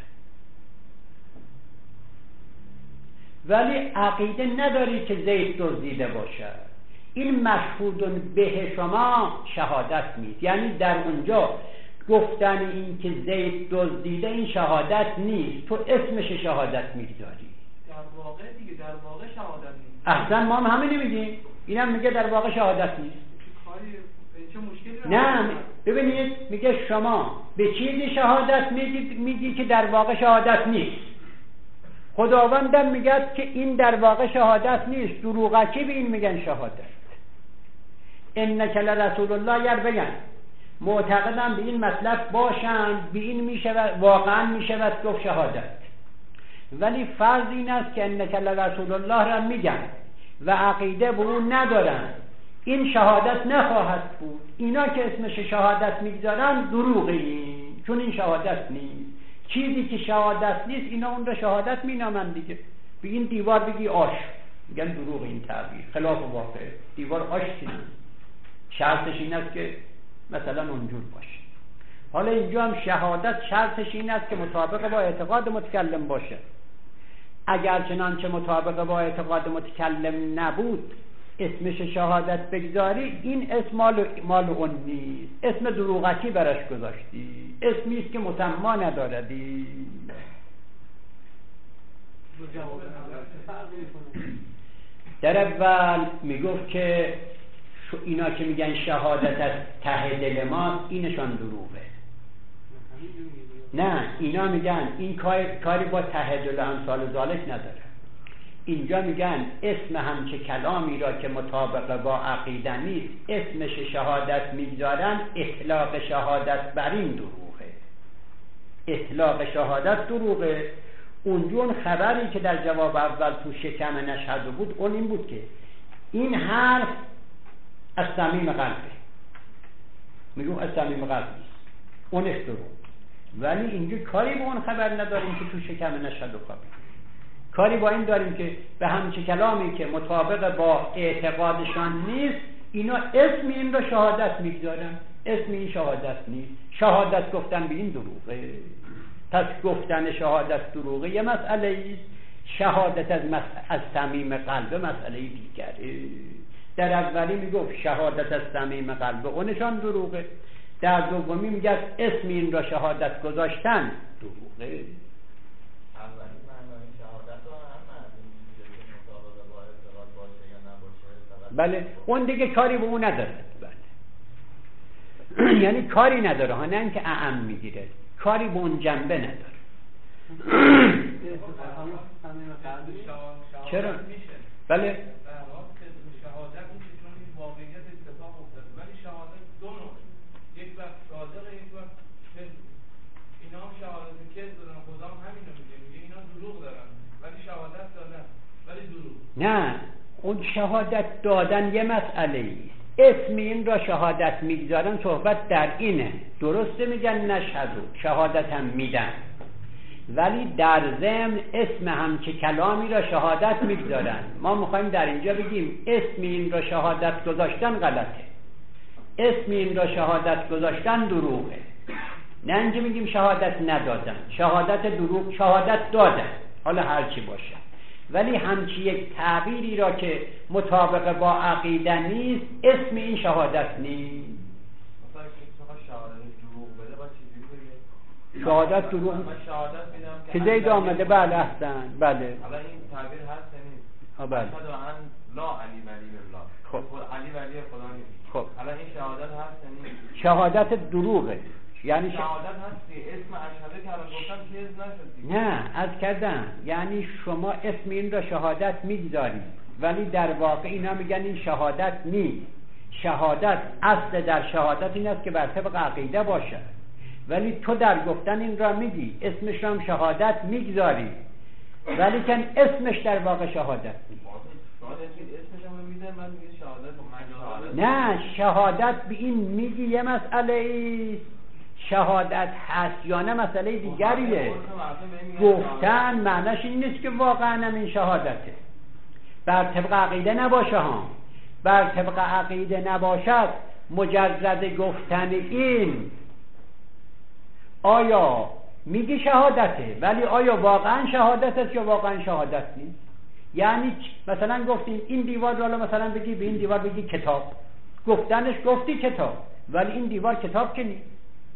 ولی عقیده نداری که زید دزدیده باشد. این مشهود به شما شهادت نیست، یعنی در اونجا گفتن این که زید دزدیده این شهادت نیست، تو اسمش شهادت میگذاری. در واقع دیگه در واقع شهادت نیست. احسن، ما هم همینی میگیم، اینم میگه در واقع شهادت نیست. چه مشکلی؟ نه ببینید، میگه شما به چیزی شهادت میگی میگی که در واقع شهادت نیست. خداوندم میگه که این در واقع شهادت نیست، دروغکی به این میگن شهادت. انک لرسول الله، اگر بگن معتقدم به این مطلب باشند، به این میشود واقعا میشود گفت شهادت. ولی فرض این است که انک لرسول الله را میگن و عقیده به اون ندارن، این شهادت نخواهد بود. اینا که اسمش شهادت میگذارن دروغی، چون این شهادت نیست. چیزی که شهادت نیست اینا اون را شهادت مینامن دیگه. به این دیوار بگی آش، میگن دروغ، این تعبیر خلاف واقع. دیوار آش نیست، شرطش این است که مثلا اونجور باشه. حالا اینجا هم شهادت شرطش این است که مطابق با اعتقاد متکلم باشه. اگر چنانچه مطابق با اعتقاد متکلم نبود اسمش شهادت بگذاری، این اسم مال, مال اون نیست، اسم دروغکی برش گذاشتی، اسمی است که مسما نداردی. در اول میگفت که اینا که میگن شهادت از ته دل ما، اینشان دروغه. نه، اینا میگن این کاری با ته دل امثال ذالک نداره. اینجا میگن اسم همچه کلامی را که مطابق با عقیده نیست اسمش شهادت میگذارن، اطلاق شهادت بر این دروغه. اطلاق شهادت دروغه. اونجا اون خبری که در جواب اول تو شکم نشهد بود اون این بود که این حرف از صمیم قلبه، میگو از صمیم قلب نیست، اونش دروغ. ولی اینجا کاری با اون خبر نداریم که تو شکم نشهد و خوابه، کاری با این داریم که به همچه کلامی که مطابق با اعتقادشان نیست اینا اسم این را شهادت میگذارن، اسم این شهادت نیست، شهادت گفتن به این دروغه. پس گفتن شهادت دروغه یه مسئله است، شهادت از مس... از صمیم قلب مسئله دیگره. در اولی میگفت شهادت از صمیم قلب اونشان دروغه، در دومی میگه اسم این را شهادت گذاشتن دروغه. اولی معنای شهادت رو هم معلوم میشه که مطابق با اعتقاد باشه یا نباشه. بله اون دیگه کاری به اون نداره. بله یعنی کاری نداره ها، نه اینکه اعم میگیره، کاری به اون جنبه نداره. چرا؟ بله شهادت میشه چون این واقعیت اتفاق افتاده، ولی شهادت دو نوع، یک وقت صادق، یک وقت کذب. اینا هم شهادت کذب دارن، خدا هم همین رو میگه، میگه اینا دروغ دارن ولی شهادت دادن ولی دروغ. نه، اون شهادت دادن یه مسئله ایست، اسم این را شهادت میگذارن، صحبت در اینه. درسته میگن نشهدو، شهادت هم میدن، ولی در ضمن اسم همچه کلامی را شهادت میگذارن. ما میخوایم در اینجا بگیم اسم این را شهادت گذاشتن غلطه، اسم این را شهادت گذاشتن دروغه. نه اینجا میگیم شهادت ندادن، شهادت دروغ، شهادت دادن، حالا هر چی باشه، ولی همچی یک تعبیری را که مطابق با عقیده نیست اسم این شهادت نیست. مثلا که شهادت دروغ بده با چیزی بگه شهادت دروغ من شهادت میدم که زید آمده. بله احسن، بله حالا این تعبیر هست نیست؟ ها بله. اشهد ان لا علی ولی الله، خب علی ولی خدا نیست. خب حالا این شهادت هست نیست؟ شهادت دروغه، یعنی ش... شهادت هستی اسم اشهده که الان گفتم کذب نشد. نه از کردن، یعنی شما اسم این را شهادت میگذارید ولی در واقع اینا میگن این شهادت نیست. شهادت اصل در شهادت این است که بر طبق عقیده باشه، ولی تو در گفتن این را میگی، اسمش را هم شهادت میگذاری ولی که اسمش در واقع شهادت نیست. اسمش هم میده من میگه شهادت من شهادت. نه، شهادت به این میگی یه مسئله ایست، شهادت هست یا نه مسئله دیگریه. گفتن معنیش این نیست که واقعا هم این شهادته، بر طبق عقیده نباشه ها. بر طبق عقیده نباشد مجرد گفتن این آیا میگی شهادته ولی آیا واقعا شهادت است یا واقعا شهادت نیست؟ یعنی مثلا گفتیم این دیوار رو، مثلا بگی به این دیوار بگی کتاب، گفتنش گفتی کتاب ولی این دیوار کتاب که نیست.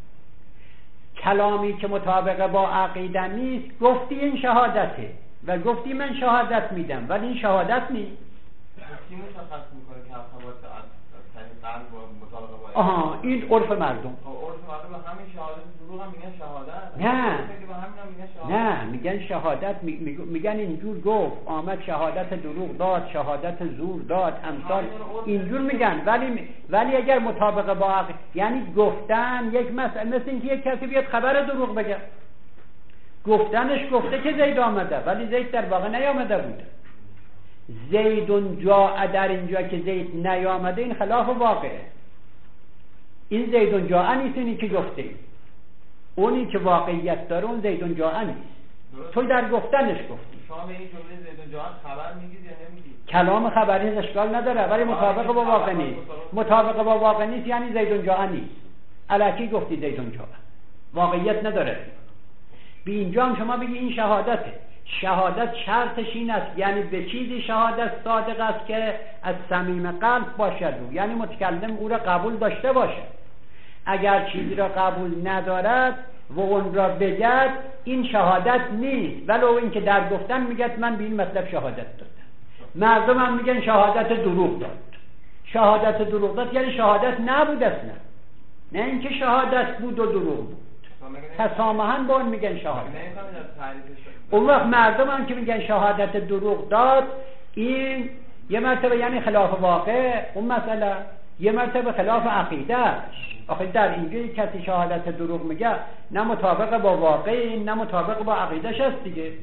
کلامی که مطابق با عقیده نیست گفتی این شهادته و گفتی من شهادت میدم ولی این شهادت نیست. کی مشخص میکنه که ارتباط قلب و مطابق با آها این عرف مردم. عرف مردم همین شهادت دروغ هم میگن شهادت. نه میگن نه میگن شهادت، میگن اینجور گفت آمد شهادت دروغ داد، شهادت زور داد، امثال اینجور میگن. ولی ولی اگر مطابق با عقل، یعنی گفتن یک مسئله، مثل اینکه یک کسی بیاد خبر دروغ بگه، گفتنش گفته که زید آمده ولی زید در واقع نیامده بوده. زیدون جاء در اینجا که زید نیامده این خلاف واقعه، این زیدون جاء نیست، اینی که گفته ای. اونی که واقعیت داره اون زیدون جاء نیست، تو در گفتنش گفتی. شما به این جمله زیدون جاء خبر میگید یا نمیگید؟ کلام خبری اشکال نداره ولی مطابق با واقع نیست. مطابق با واقع نیست یعنی زیدون جاء نیست، الکی گفتی زیدون جاء، واقعیت نداره. به اینجا هم شما بگی این شهادته. شهادت شرطش این است، یعنی به چیزی شهادت صادق است که از صمیم قلب باشد، یعنی متکلم او را قبول داشته باشد. اگر چیزی را قبول ندارد و اون را بگد این شهادت نیست، ولو این که در گفتن میگد من به این مطلب شهادت دادم. مردم هم میگن شهادت دروغ داد. شهادت دروغ داد یعنی شهادت نبود اصلا، نه اینکه شهادت بود و دروغ بود، تسامحاً با اون میگن شهادت. اون وقت مردم هم که میگن شهادت دروغ داد این یه مرتبه یعنی خلاف واقع اون مسئله، یه مرتبه خلاف عقیده. آخه در اینجا کسی شهادت دروغ میگه نه مطابق با واقع نه مطابق با عقیدهش است دیگه.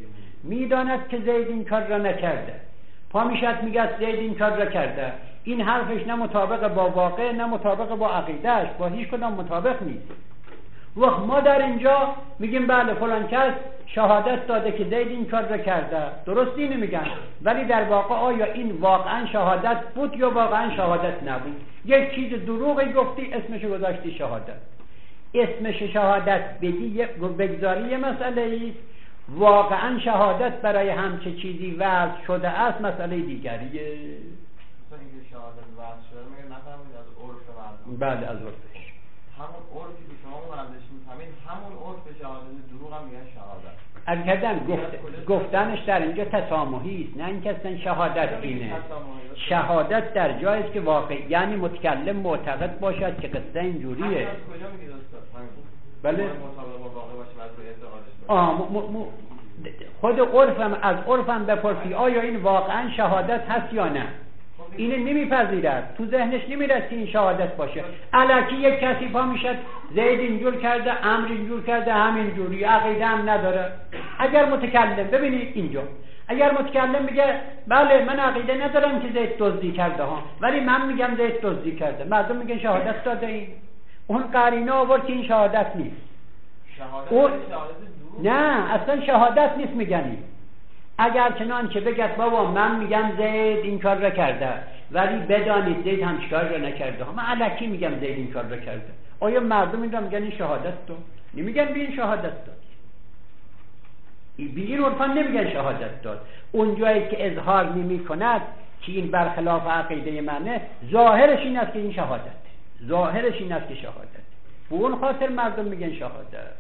میداند که زید این کار را نکرده، پا میشد میگه زید این کار را کرده، این حرفش نه مطابق با واقع نه مطابق با عقیدهش، با هیچ کدام مطابق نیست. وقت ما در اینجا میگیم بله فلان کس شهادت داده که زید این کار را کرده، درست اینو میگن، ولی در واقع آیا این واقعا شهادت بود یا واقعا شهادت نبود؟ یک چیز دروغی گفتی اسمش گذاشتی شهادت. اسمش شهادت بگی بگذاری یه مسئله ایست، واقعا شهادت برای همچه چیزی وضع شده است مسئله دیگریه. مثلا اینکه شهادت وضع شده میگه نفهمید از عرف مردم. بله از عرفش. همون عرفی که شما مردش میفهمید همون عرف شهادت دروغ هم میگن شهادت. البته گفت گفتنش در اینجا تسامحی است، نه اینکه اصلا شهادت اینه. شهادت در جایی است که واقع یعنی متکلم معتقد باشد که قصه اینجوریه. از کجا میگید استاد؟ بله. مطابق با واقع باشه و روی اعتقادش باشه. آه م م م خود عرفم از عرفم بپرسی آیا این واقعا شهادت هست یا نه؟ اینه نمیپذیرد، تو ذهنش نمیرسه این شهادت باشه. الکی یک کسی پا میشد زید اینجور کرده، امر اینجور کرده، همین جوری، عقیده هم نداره. اگر متکلم ببینید اینجا، اگر متکلم میگه بله من عقیده ندارم که زید دزدی کرده ها، ولی من میگم زید دزدی کرده، مردم میگن شهادت داده این. اون قرینه آورد که این شهادت نیست. شهادت اون... شهادت دروغ؟ نه اصلا شهادت نیست میگنی. اگر چنانچه بگد بابا من میگم زید این کار را کرده، ولی بدانید زید هم چیکار را نکرده ها، من الکی میگم زید این کار را کرده، آیا مردم این را میگن این شهادت داد؟ نمیگن به این شهادت داد. بی این عرفان نمیگن شهادت داد. اون جایی که اظهار نمی کند که این برخلاف عقیده منه، ظاهرش این است که این شهادت، ظاهرش این است که شهادت، به اون خاطر مردم میگن شهادت.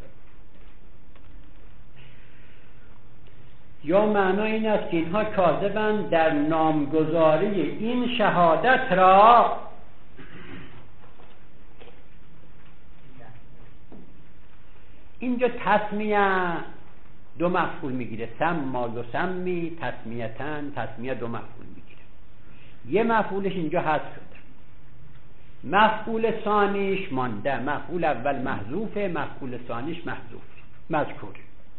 یا معنا این است که اینها کاذبند در نامگذاری این شهادت را. اینجا تسمیه دو مفعول میگیره، سما یسمی تسمیتن، تسمیه دو مفعول میگیره. یه مفعولش اینجا حذف شده، مفعول ثانیش مانده، مفعول اول محذوفه، مفعول ثانیش محذوف مذکور.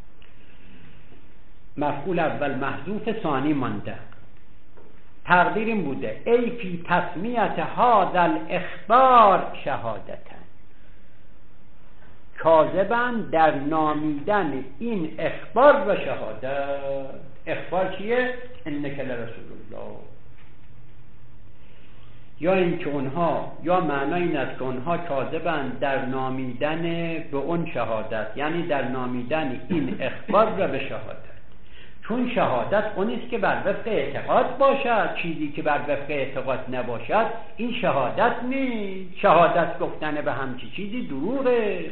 مفعول اول محذوف، ثانی مانده. تقدیر این بوده ای فی تسمیت هذا الاخبار شهادتن، کاذبند در نامیدن این اخبار و شهادت. اخبار چیه؟ انک لرسول الله. یا اینکه اونها، یا معنی این است که اونها کاذبند در نامیدن به اون شهادت، یعنی در نامیدن این اخبار و به شهادت. چون شهادت اونیست که بر وفق اعتقاد باشد، چیزی که بر وفق اعتقاد نباشد این شهادت نیست. شهادت گفتن به همچی چیزی دروغه.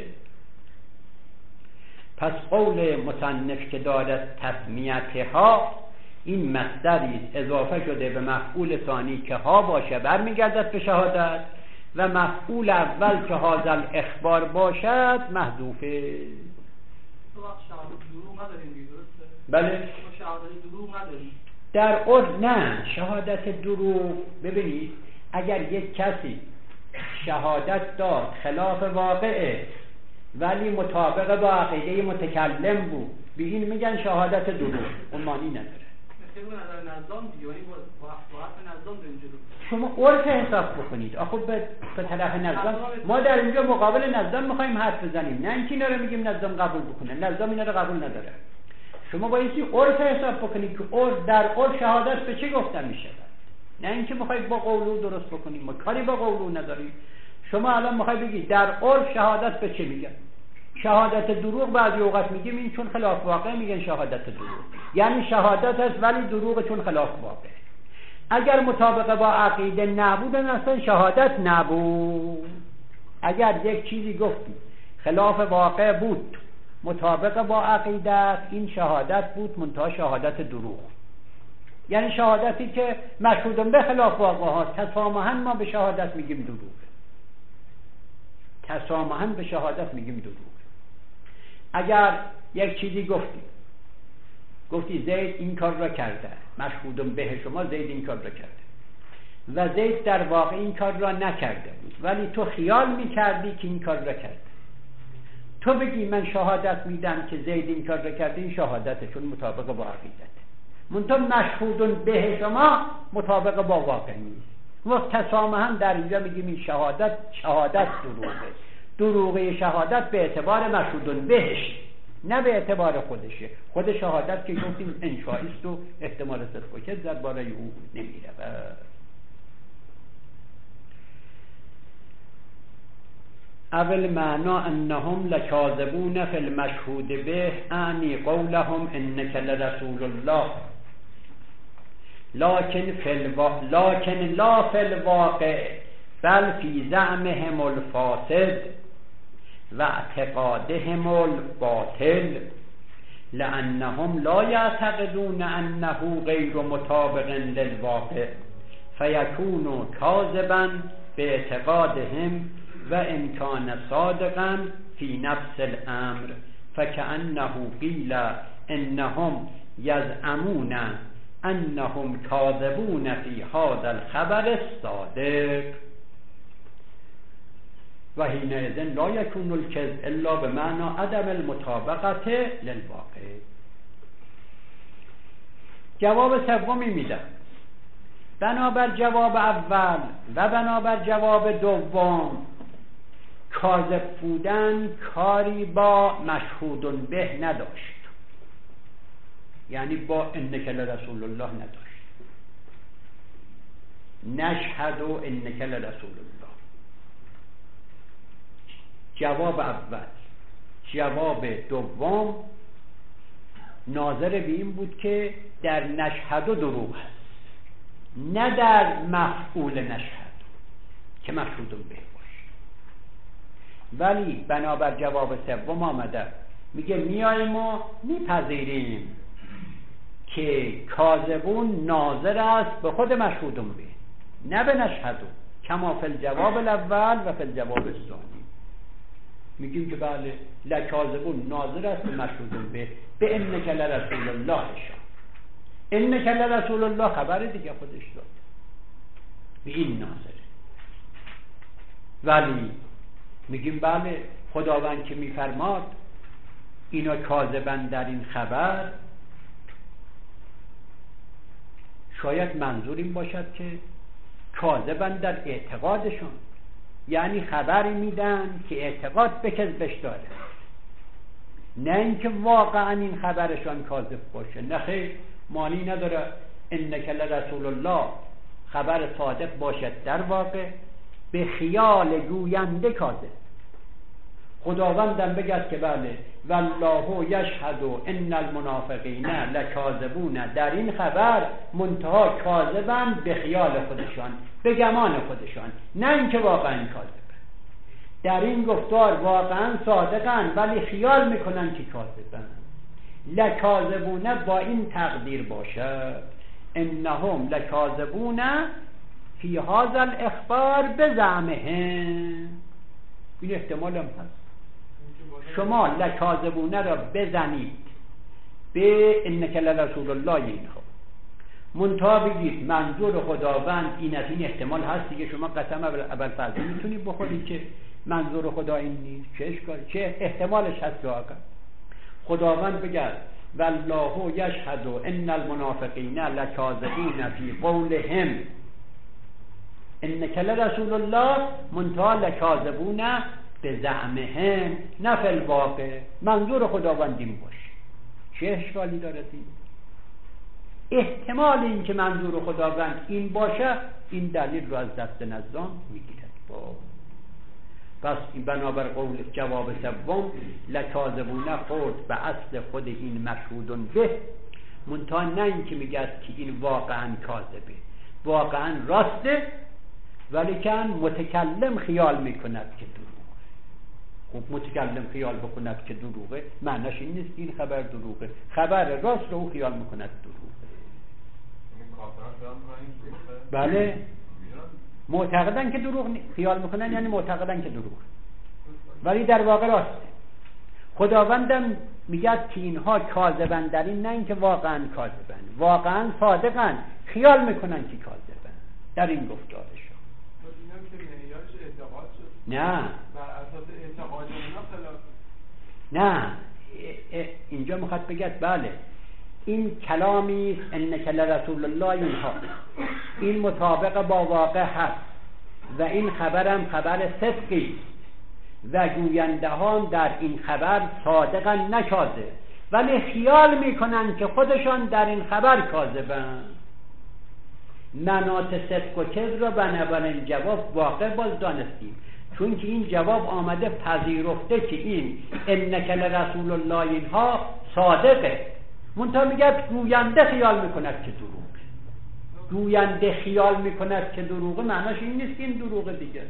پس قول مصنف که دارد تسمیتها، این مصدری اضافه شده به مفعول ثانی که ها باشه برمیگردد به شهادت، و مفعول اول که هذا اخبار باشد محذوفه. تو وقت شهادت دروغ نداریم دیگه، درسته؟ بله. شهادت دروغ نداریم. در عرف نه، شهادت دروغ ببینید اگر یک کسی شهادت داد خلاف واقعه ولی مطابق با عقیده متکلم بود، به این میگن شهادت دروغ، اون معنی نداره. مثل اون نظر نظام دیگه، یعنی با حرف نظام داریم جلو. شما عرف حساب بکنید. آخه به به طرف نظام، ما در اینجا مقابل نظام میخوایم حرف بزنیم، نه اینکه اینا رو میگیم نظام قبول بکنه. نظام اینا رو قبول نداره. شما بایستی عرف حساب بکنید که عرف، در عرف شهادت به چه گفته میشه، نه اینکه میخواید با قولو درست بکنیم. ما کاری با قولو نداریم. شما الان میخواید بگید در عرف شهادت به چه میگن؟ شهادت دروغ بعضی اوقات میگیم این چون خلاف واقع میگن شهادت دروغ، یعنی شهادت است ولی دروغ چون خلاف واقع. اگر مطابق با عقیده نبود اصلا شهادت نبود. اگر یک چیزی گفتی خلاف واقع بود مطابق با عقیدت، این شهادت بود، منتها شهادت دروغ، یعنی شهادتی که مشهودن به خلاف واقع ها. تسامحاً ما به شهادت میگیم دروغ، تسامحاً به شهادت میگیم دروغ. اگر یک چیزی گفتی گفتی زید این کار را کرده، مشهودم به شما زید این کار را کرده، و زید در واقع این کار را نکرده بود ولی تو خیال میکردی که این کار را کرده، تو بگی من شهادت میدم که زید این کار رو کرده، این شهادته چون مطابق با عقیدته. منتها مشهودون به شما مطابق با واقع نیست. و تسامحاً در اینجا میگیم این شهادت شهادت دروغه. دروغه شهادت به اعتبار مشهودون بهش، نه به اعتبار خودشه. خود شهادت که گفتیم انشایی است و احتمال صدق و کذب درباره او نمیره. اول معنا انهم لکاذبون فی المشهود به، اعنی قولهم انک لرسول الله، لكن فی الوا... لكن لا فی الواقع بل فی زعمهم الفاسد و اعتقادهم الباطل، لانهم لا یعتقدون انه غیر مطابق للواقع فیکون کاذبا باعتقادهم و ان کان صادقا فی نفس الامر فکأنه قیل انهم یزعمون انهم کاذبون فی هذا الخبر الصادق و حینئذ لا یکون الکذب الا بمعنى عدم المطابقت للواقع. جواب سومی میدم. بنابر جواب اول و بنابر جواب دوم، کاذب بودن کاری با مشهود به نداشت، یعنی با انک لرسول الله نداشت. نشهد و انک لرسول الله. جواب اول. جواب دوم ناظر به این بود که در نشهد و دروغ هست، نه در مفعول نشهد که مشهود به باشه. ولی بنابر جواب سوم آمده میگه میایم و میپذیریم که کاذبون ناظر است به خود مشهود به، نه به نشهد، کما فی الجواب الاول و فی الجواب الثانی. میگیم که بله لکاذبون ناظر است به مشهود به به انک لرسول الله شان. انک لرسول الله خبر دیگه خودش داد، به این ناظره. ولی میگیم بله خداوند که میفرماد اینا کاذبن در این خبر، شاید منظور این باشد که کاذبن در اعتقادشون، یعنی خبری میدن که اعتقاد به کذبش داره، نه اینکه واقعا این خبرشان کاذب باشه. نه خیر، معنی نداره انک لرسول الله خبر صادق باشد در واقع به خیال گوینده کاذب. خداوندم بگد که بله والله یشهد ان المنافقین لکاذبون، در این خبر منتها کاذبن به خیال خودشان، به گمان خودشان، نه اینکه واقعا کاذبن. در این گفتار واقعا صادقن ولی خیال میکنن که کاذبن. لکاذبون با این تقدیر باشد انهم لکاذبون فی هذا الاخبار بزعمهم. این احتمال هم هست. شما لکاذبونه را بزنید به انک لرسول الله اینها، منتها بگید منظور خداوند این از این احتمال هست دیگه. شما قسم ابوالفضل میتونید بخورید که منظور خدا این نیست. چه اشکال، چه احتمالش هست که آقا خداوند بگه والله یشهد ان المنافقین لکاذبین فی قولهم انک لرسول الله، منتها لکاذبون به زعمهم، نه فی الواقع. منظور خداوند این باشه. چه اشکالی دارد این؟ احتمال این که منظور خداوند این باشه این دلیل رو از دست نظام میگیرد. با پس این بنابر قول جواب سوم لکاذبون خورد به اصل خود این مشهودون به، منتها نه این که میگه که این واقعا کاذبه، واقعا راسته ولیکن متکلم خیال میکند که دروغه. خب متکلم خیال بکند که دروغه معنیش این نیست این خبر دروغه، خبر راست رو خیال میکند دروغه. بله معتقدن که دروغ خیال میکنن، یعنی معتقدن که دروغ، ولی در واقع راسته. خداوندم میگه که اینها کاذبن در این، نه اینکه واقعا کاذبن، واقعا صادقن، خیال میکنن که کاذبن در این گفتارشون. که معیارش اعتقاد شد. نه بر اساس اعتقاد اونا خلاف نه اینجا میخواد بگه بله این کلامی است انک لرسول الله اینها این مطابق با واقع هست و این خبرم خبر صدقی و گوینده ها در این خبر صادقا نه کاذب، ولی خیال میکنن که خودشان در این خبر کاذبن. مناط صدق و کذب را بنابراین جواب واقع باز دانستیم، چون که این جواب آمده پذیرفته که این انک لرسول الله اینها صادقه. منتها میگه گوینده خیال میکند که دروغ، گوینده خیال میکند که دروغه، معناش این نیست که این دروغه دیگه.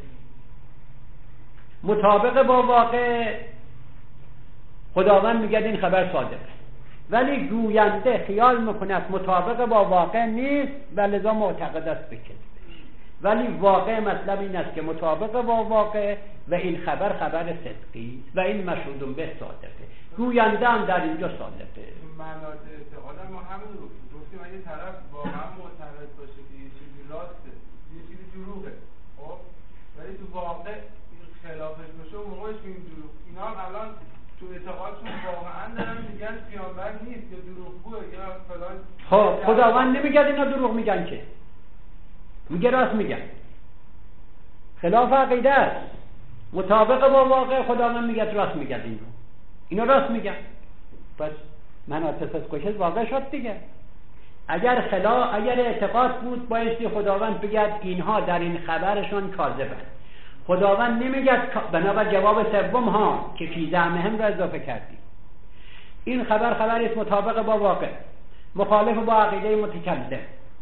مطابق با واقع خداوند میگه این خبر صادقه، ولی گوینده خیال میکند مطابق با واقع نیست و لذا معتقد است به کذبش. ولی واقع مطلب این است که مطابق با واقع و این خبر خبر صدقی و این مشهود به صادقه، گوینده هم در اینجا صادقه. مناط اعتقاد ما همین رو گفتیم اگه طرف واقعا معتقد باشه که یه چیزی راسته یه چیزی دروغه، خب ولی تو واقع خلافش باشه و موقعش میگیم دروغ، اینا هم الان تو اعتقادشون واقعا دارن میگن پیامبر نیست یا دروغگوه یا فلان. خب خداوند نمیگه اینا دروغ میگن، که میگه راست میگن، خلاف عقیده است. مطابق با واقع خداوند میگه راست میگن، اینو اینا راست میگن، پس مناط صدق و کذب واقع شد دیگه. اگر خلا اگر اعتقاد بود بایستی خداوند بگه اینها در این خبرشان کاذبند. خداوند نمیگه، بنابر جواب سوم ها که فی زعمهم را اضافه کردیم. این خبر خبری است مطابق با واقع، مخالف با عقیده متکلم.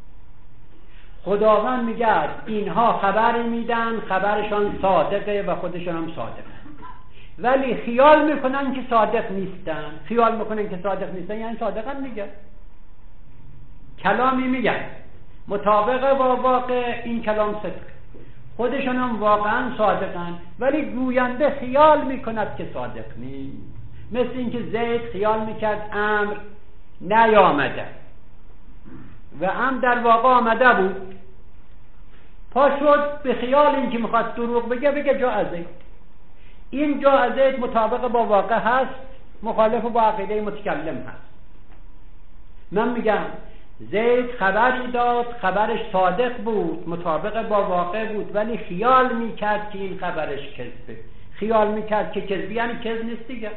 خداوند میگه اینها خبر میدن، خبرشان صادقه و خودشان هم صادقه، ولی خیال میکنن که صادق نیستن. خیال میکنن که صادق نیستن یعنی صادقن. میگه کلامی میگن مطابق با واقع، این کلام صدقه، خودشان هم واقعا صادقن، ولی گوینده خیال میکند که صادق نیست. مثل اینکه زید خیال میکرد امر نیامده و امر در واقع آمده بود، پا شد به خیال اینکه میخواد دروغ بگه بگه جا از زید. این جا از زید مطابق با واقع هست، مخالف با عقیده متکلم هست. من میگم زید خبری داد، خبرش صادق بود، مطابق با واقع بود، ولی خیال میکرد که این خبرش کذبه. خیال میکرد که کذبه یعنی کذب نیست دیگه.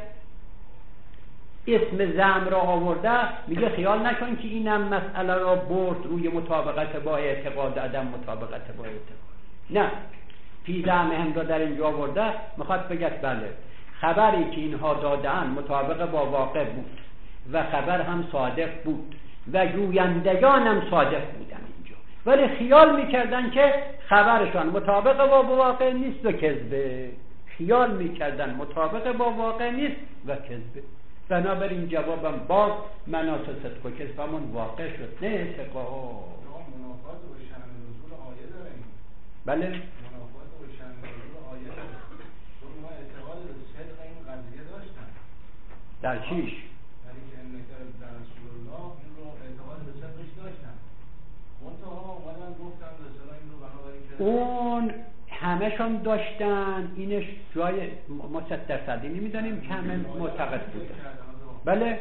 اسم زعم را آورده، میگه خیال نکن که اینم مسئله را برد روی مطابقت با اعتقاد، عدم مطابقت با اعتقاد. نه، فی زعمهم را در اینجا آورده، میخواد بگه بله خبری که اینها دادن مطابق با واقع بود و خبر هم صادق بود و گویندگان هم صادق بودن اینجا، ولی خیال میکردن که خبرشان مطابق با واقع نیست و کذبه. خیال میکردن مطابق با واقع نیست و کذبه. بنابراین جوابم باز مناط صدق و کذب همون واقع شد، نه اعتقاد. منافات و شأن نزول آیه داریم. بله منافات و شأن نزول آیه داریم. چون ما اعتقاد به صدق این قضیه داشتن. در چیش؟ یعنی که انک لرسول الله این رو اعتقاد به صدقش داشتن. منتها اومدن گفتن مثلا این رو بنابراین که اون همه‌شون داشتن، اینش جای ما صد درصدی نمیدانیم که همه معتقد بودن. بله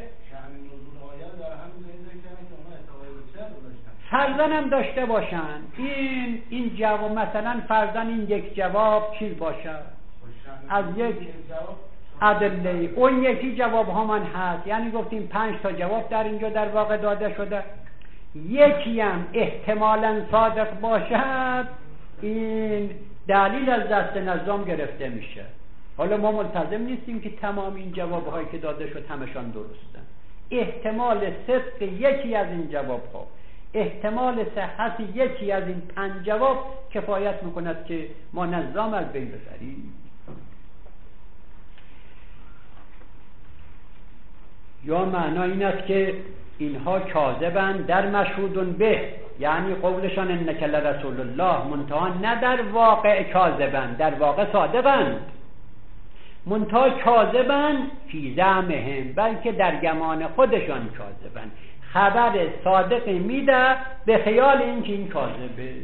فرضاً هم داشته باشن. این این جواب مثلا فرضاً این یک جواب چیز باشه از یک ادله، اون یکی جواب ها من هست، یعنی گفتیم پنج تا جواب در اینجا در واقع داده شده، یکی هم احتمالاً صادق باشد، این دلیل از دست نظام گرفته میشه. حالا ما ملتزم نیستیم که تمام این جواب هایی که داده شد همشان درستن. احتمال صدق یکی از این جواب ها، احتمال صحت یکی از این پنج جواب کفایت میکند که ما نظام از بین ببریم. یا معنا این است که اینها کاذبند در مشهود به، یعنی قولشان انک لرسول الله، منتها نه در واقع کاذبند، در واقع صادقند. منتها کاذبند فی زعمهم، بلکه در گمان خودشان کاذبند. خبر صادق میده به خیال اینکه این کاذبه،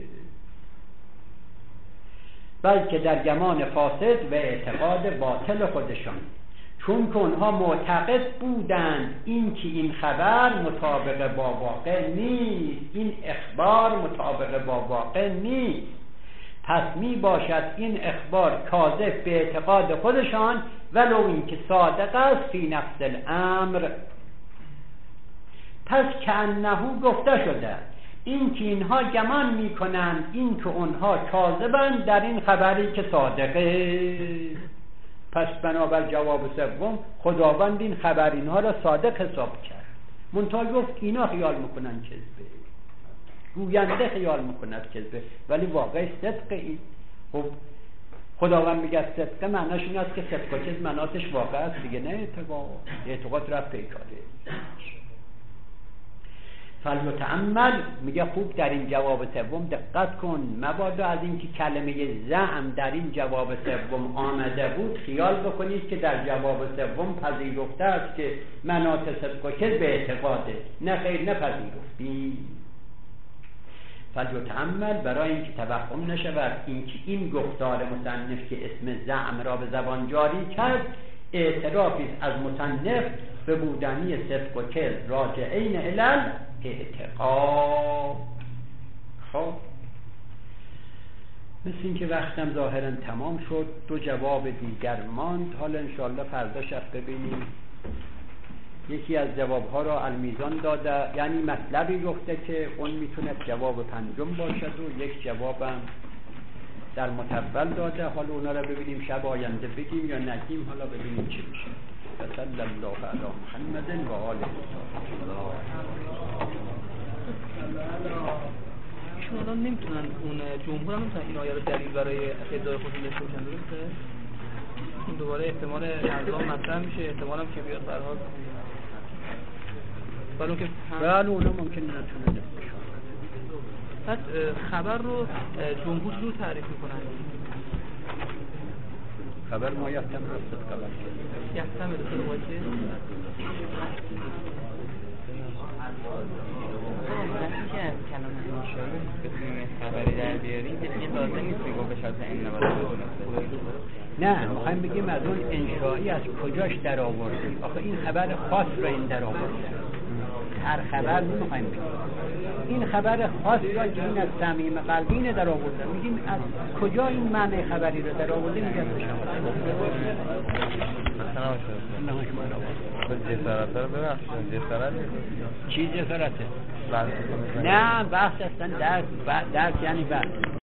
بلکه در گمان فاسد و اعتقاد باطل خودشان. چون که اونها معتقد بودند این که این خبر مطابق با واقع نیست، این اخبار مطابق با واقع نیست، پس می باشد این اخبار کاذب به اعتقاد خودشان ولو اینکه صادق است فی نفس الامر. پس کأنه گفته شده این که اینها گمان می کنند این که اونها کاذبند در این خبری که صادقه. پس بنابر جواب سوم خداوند این خبر اینها را صادق حساب کرد، منتها گفت اینا خیال میکنن کذبه، گوینده خیال میکند کذبه، ولی واقع صدق این. خب خداوند میگه صدق معناش این است که صدق و کذب معناتش واقع است دیگه، نه اعتقاد. اعتقاد رفت پیکاره. فلیتأمل میگه خوب در این جواب سوم دقت کن، مبادا از اینکه کلمه زعم در این جواب سوم آمده بود خیال بکنید که در جواب سوم پذیرفته است که مناط صدق و کذب اعتقاده. نه خیر، نپذیرفتی. فلیتأمل برای اینکه توهم نشود اینکه این گفتار مصنف که اسم زعم را به زبان جاری کرد اعترافی از مصنف به بودنی صدق و کذب راجعین الی اعتقاد. خب مثل این که وقتم ظاهرا تمام شد، دو جواب دیگر ماند. حالا انشاءالله فردا شب ببینیم. یکی از جوابها را المیزان داده، یعنی مطلبی گفته که اون میتونه جواب پنجم باشد و یک جوابم در متول داده. حالا اونا را ببینیم شب آینده بگیم یا نگیم، حالا ببینیم چی میشه. صلی الله علی محمد و آله. شما نمیتونن اون جمهور هم نمیتونن این آیه رو دلیل برای ادعای خودشون داشته باشن، درسته؟ این دوباره احتمال نظام مطرح میشه، احتمال هم که بیاد به هر حال ولی که بله اونا ممکن نتونه. بعد خبر رو جمهور رو تعریف میکنن. خبر ما یحتمل است خبر یحتمل است باشه. وقتی که کلام انشایی بتونیم خبری در بیاریم این لازم نیست بگو به شرط این نباید. نه، میخوایم بگیم از اون انشایی از کجاش در آوردیم. آخه این خبر خاص را این در آورده، هر خبر نمیخوایم بگیم این خبر خاص را که این از صمیم قلبینه در آورده، میگیم از کجا این معنی خبری را در آورده. میگم جسارت رو ببخشید. جسارت چی جسارته؟ نه بحث اصلا درس درس یعنی بحث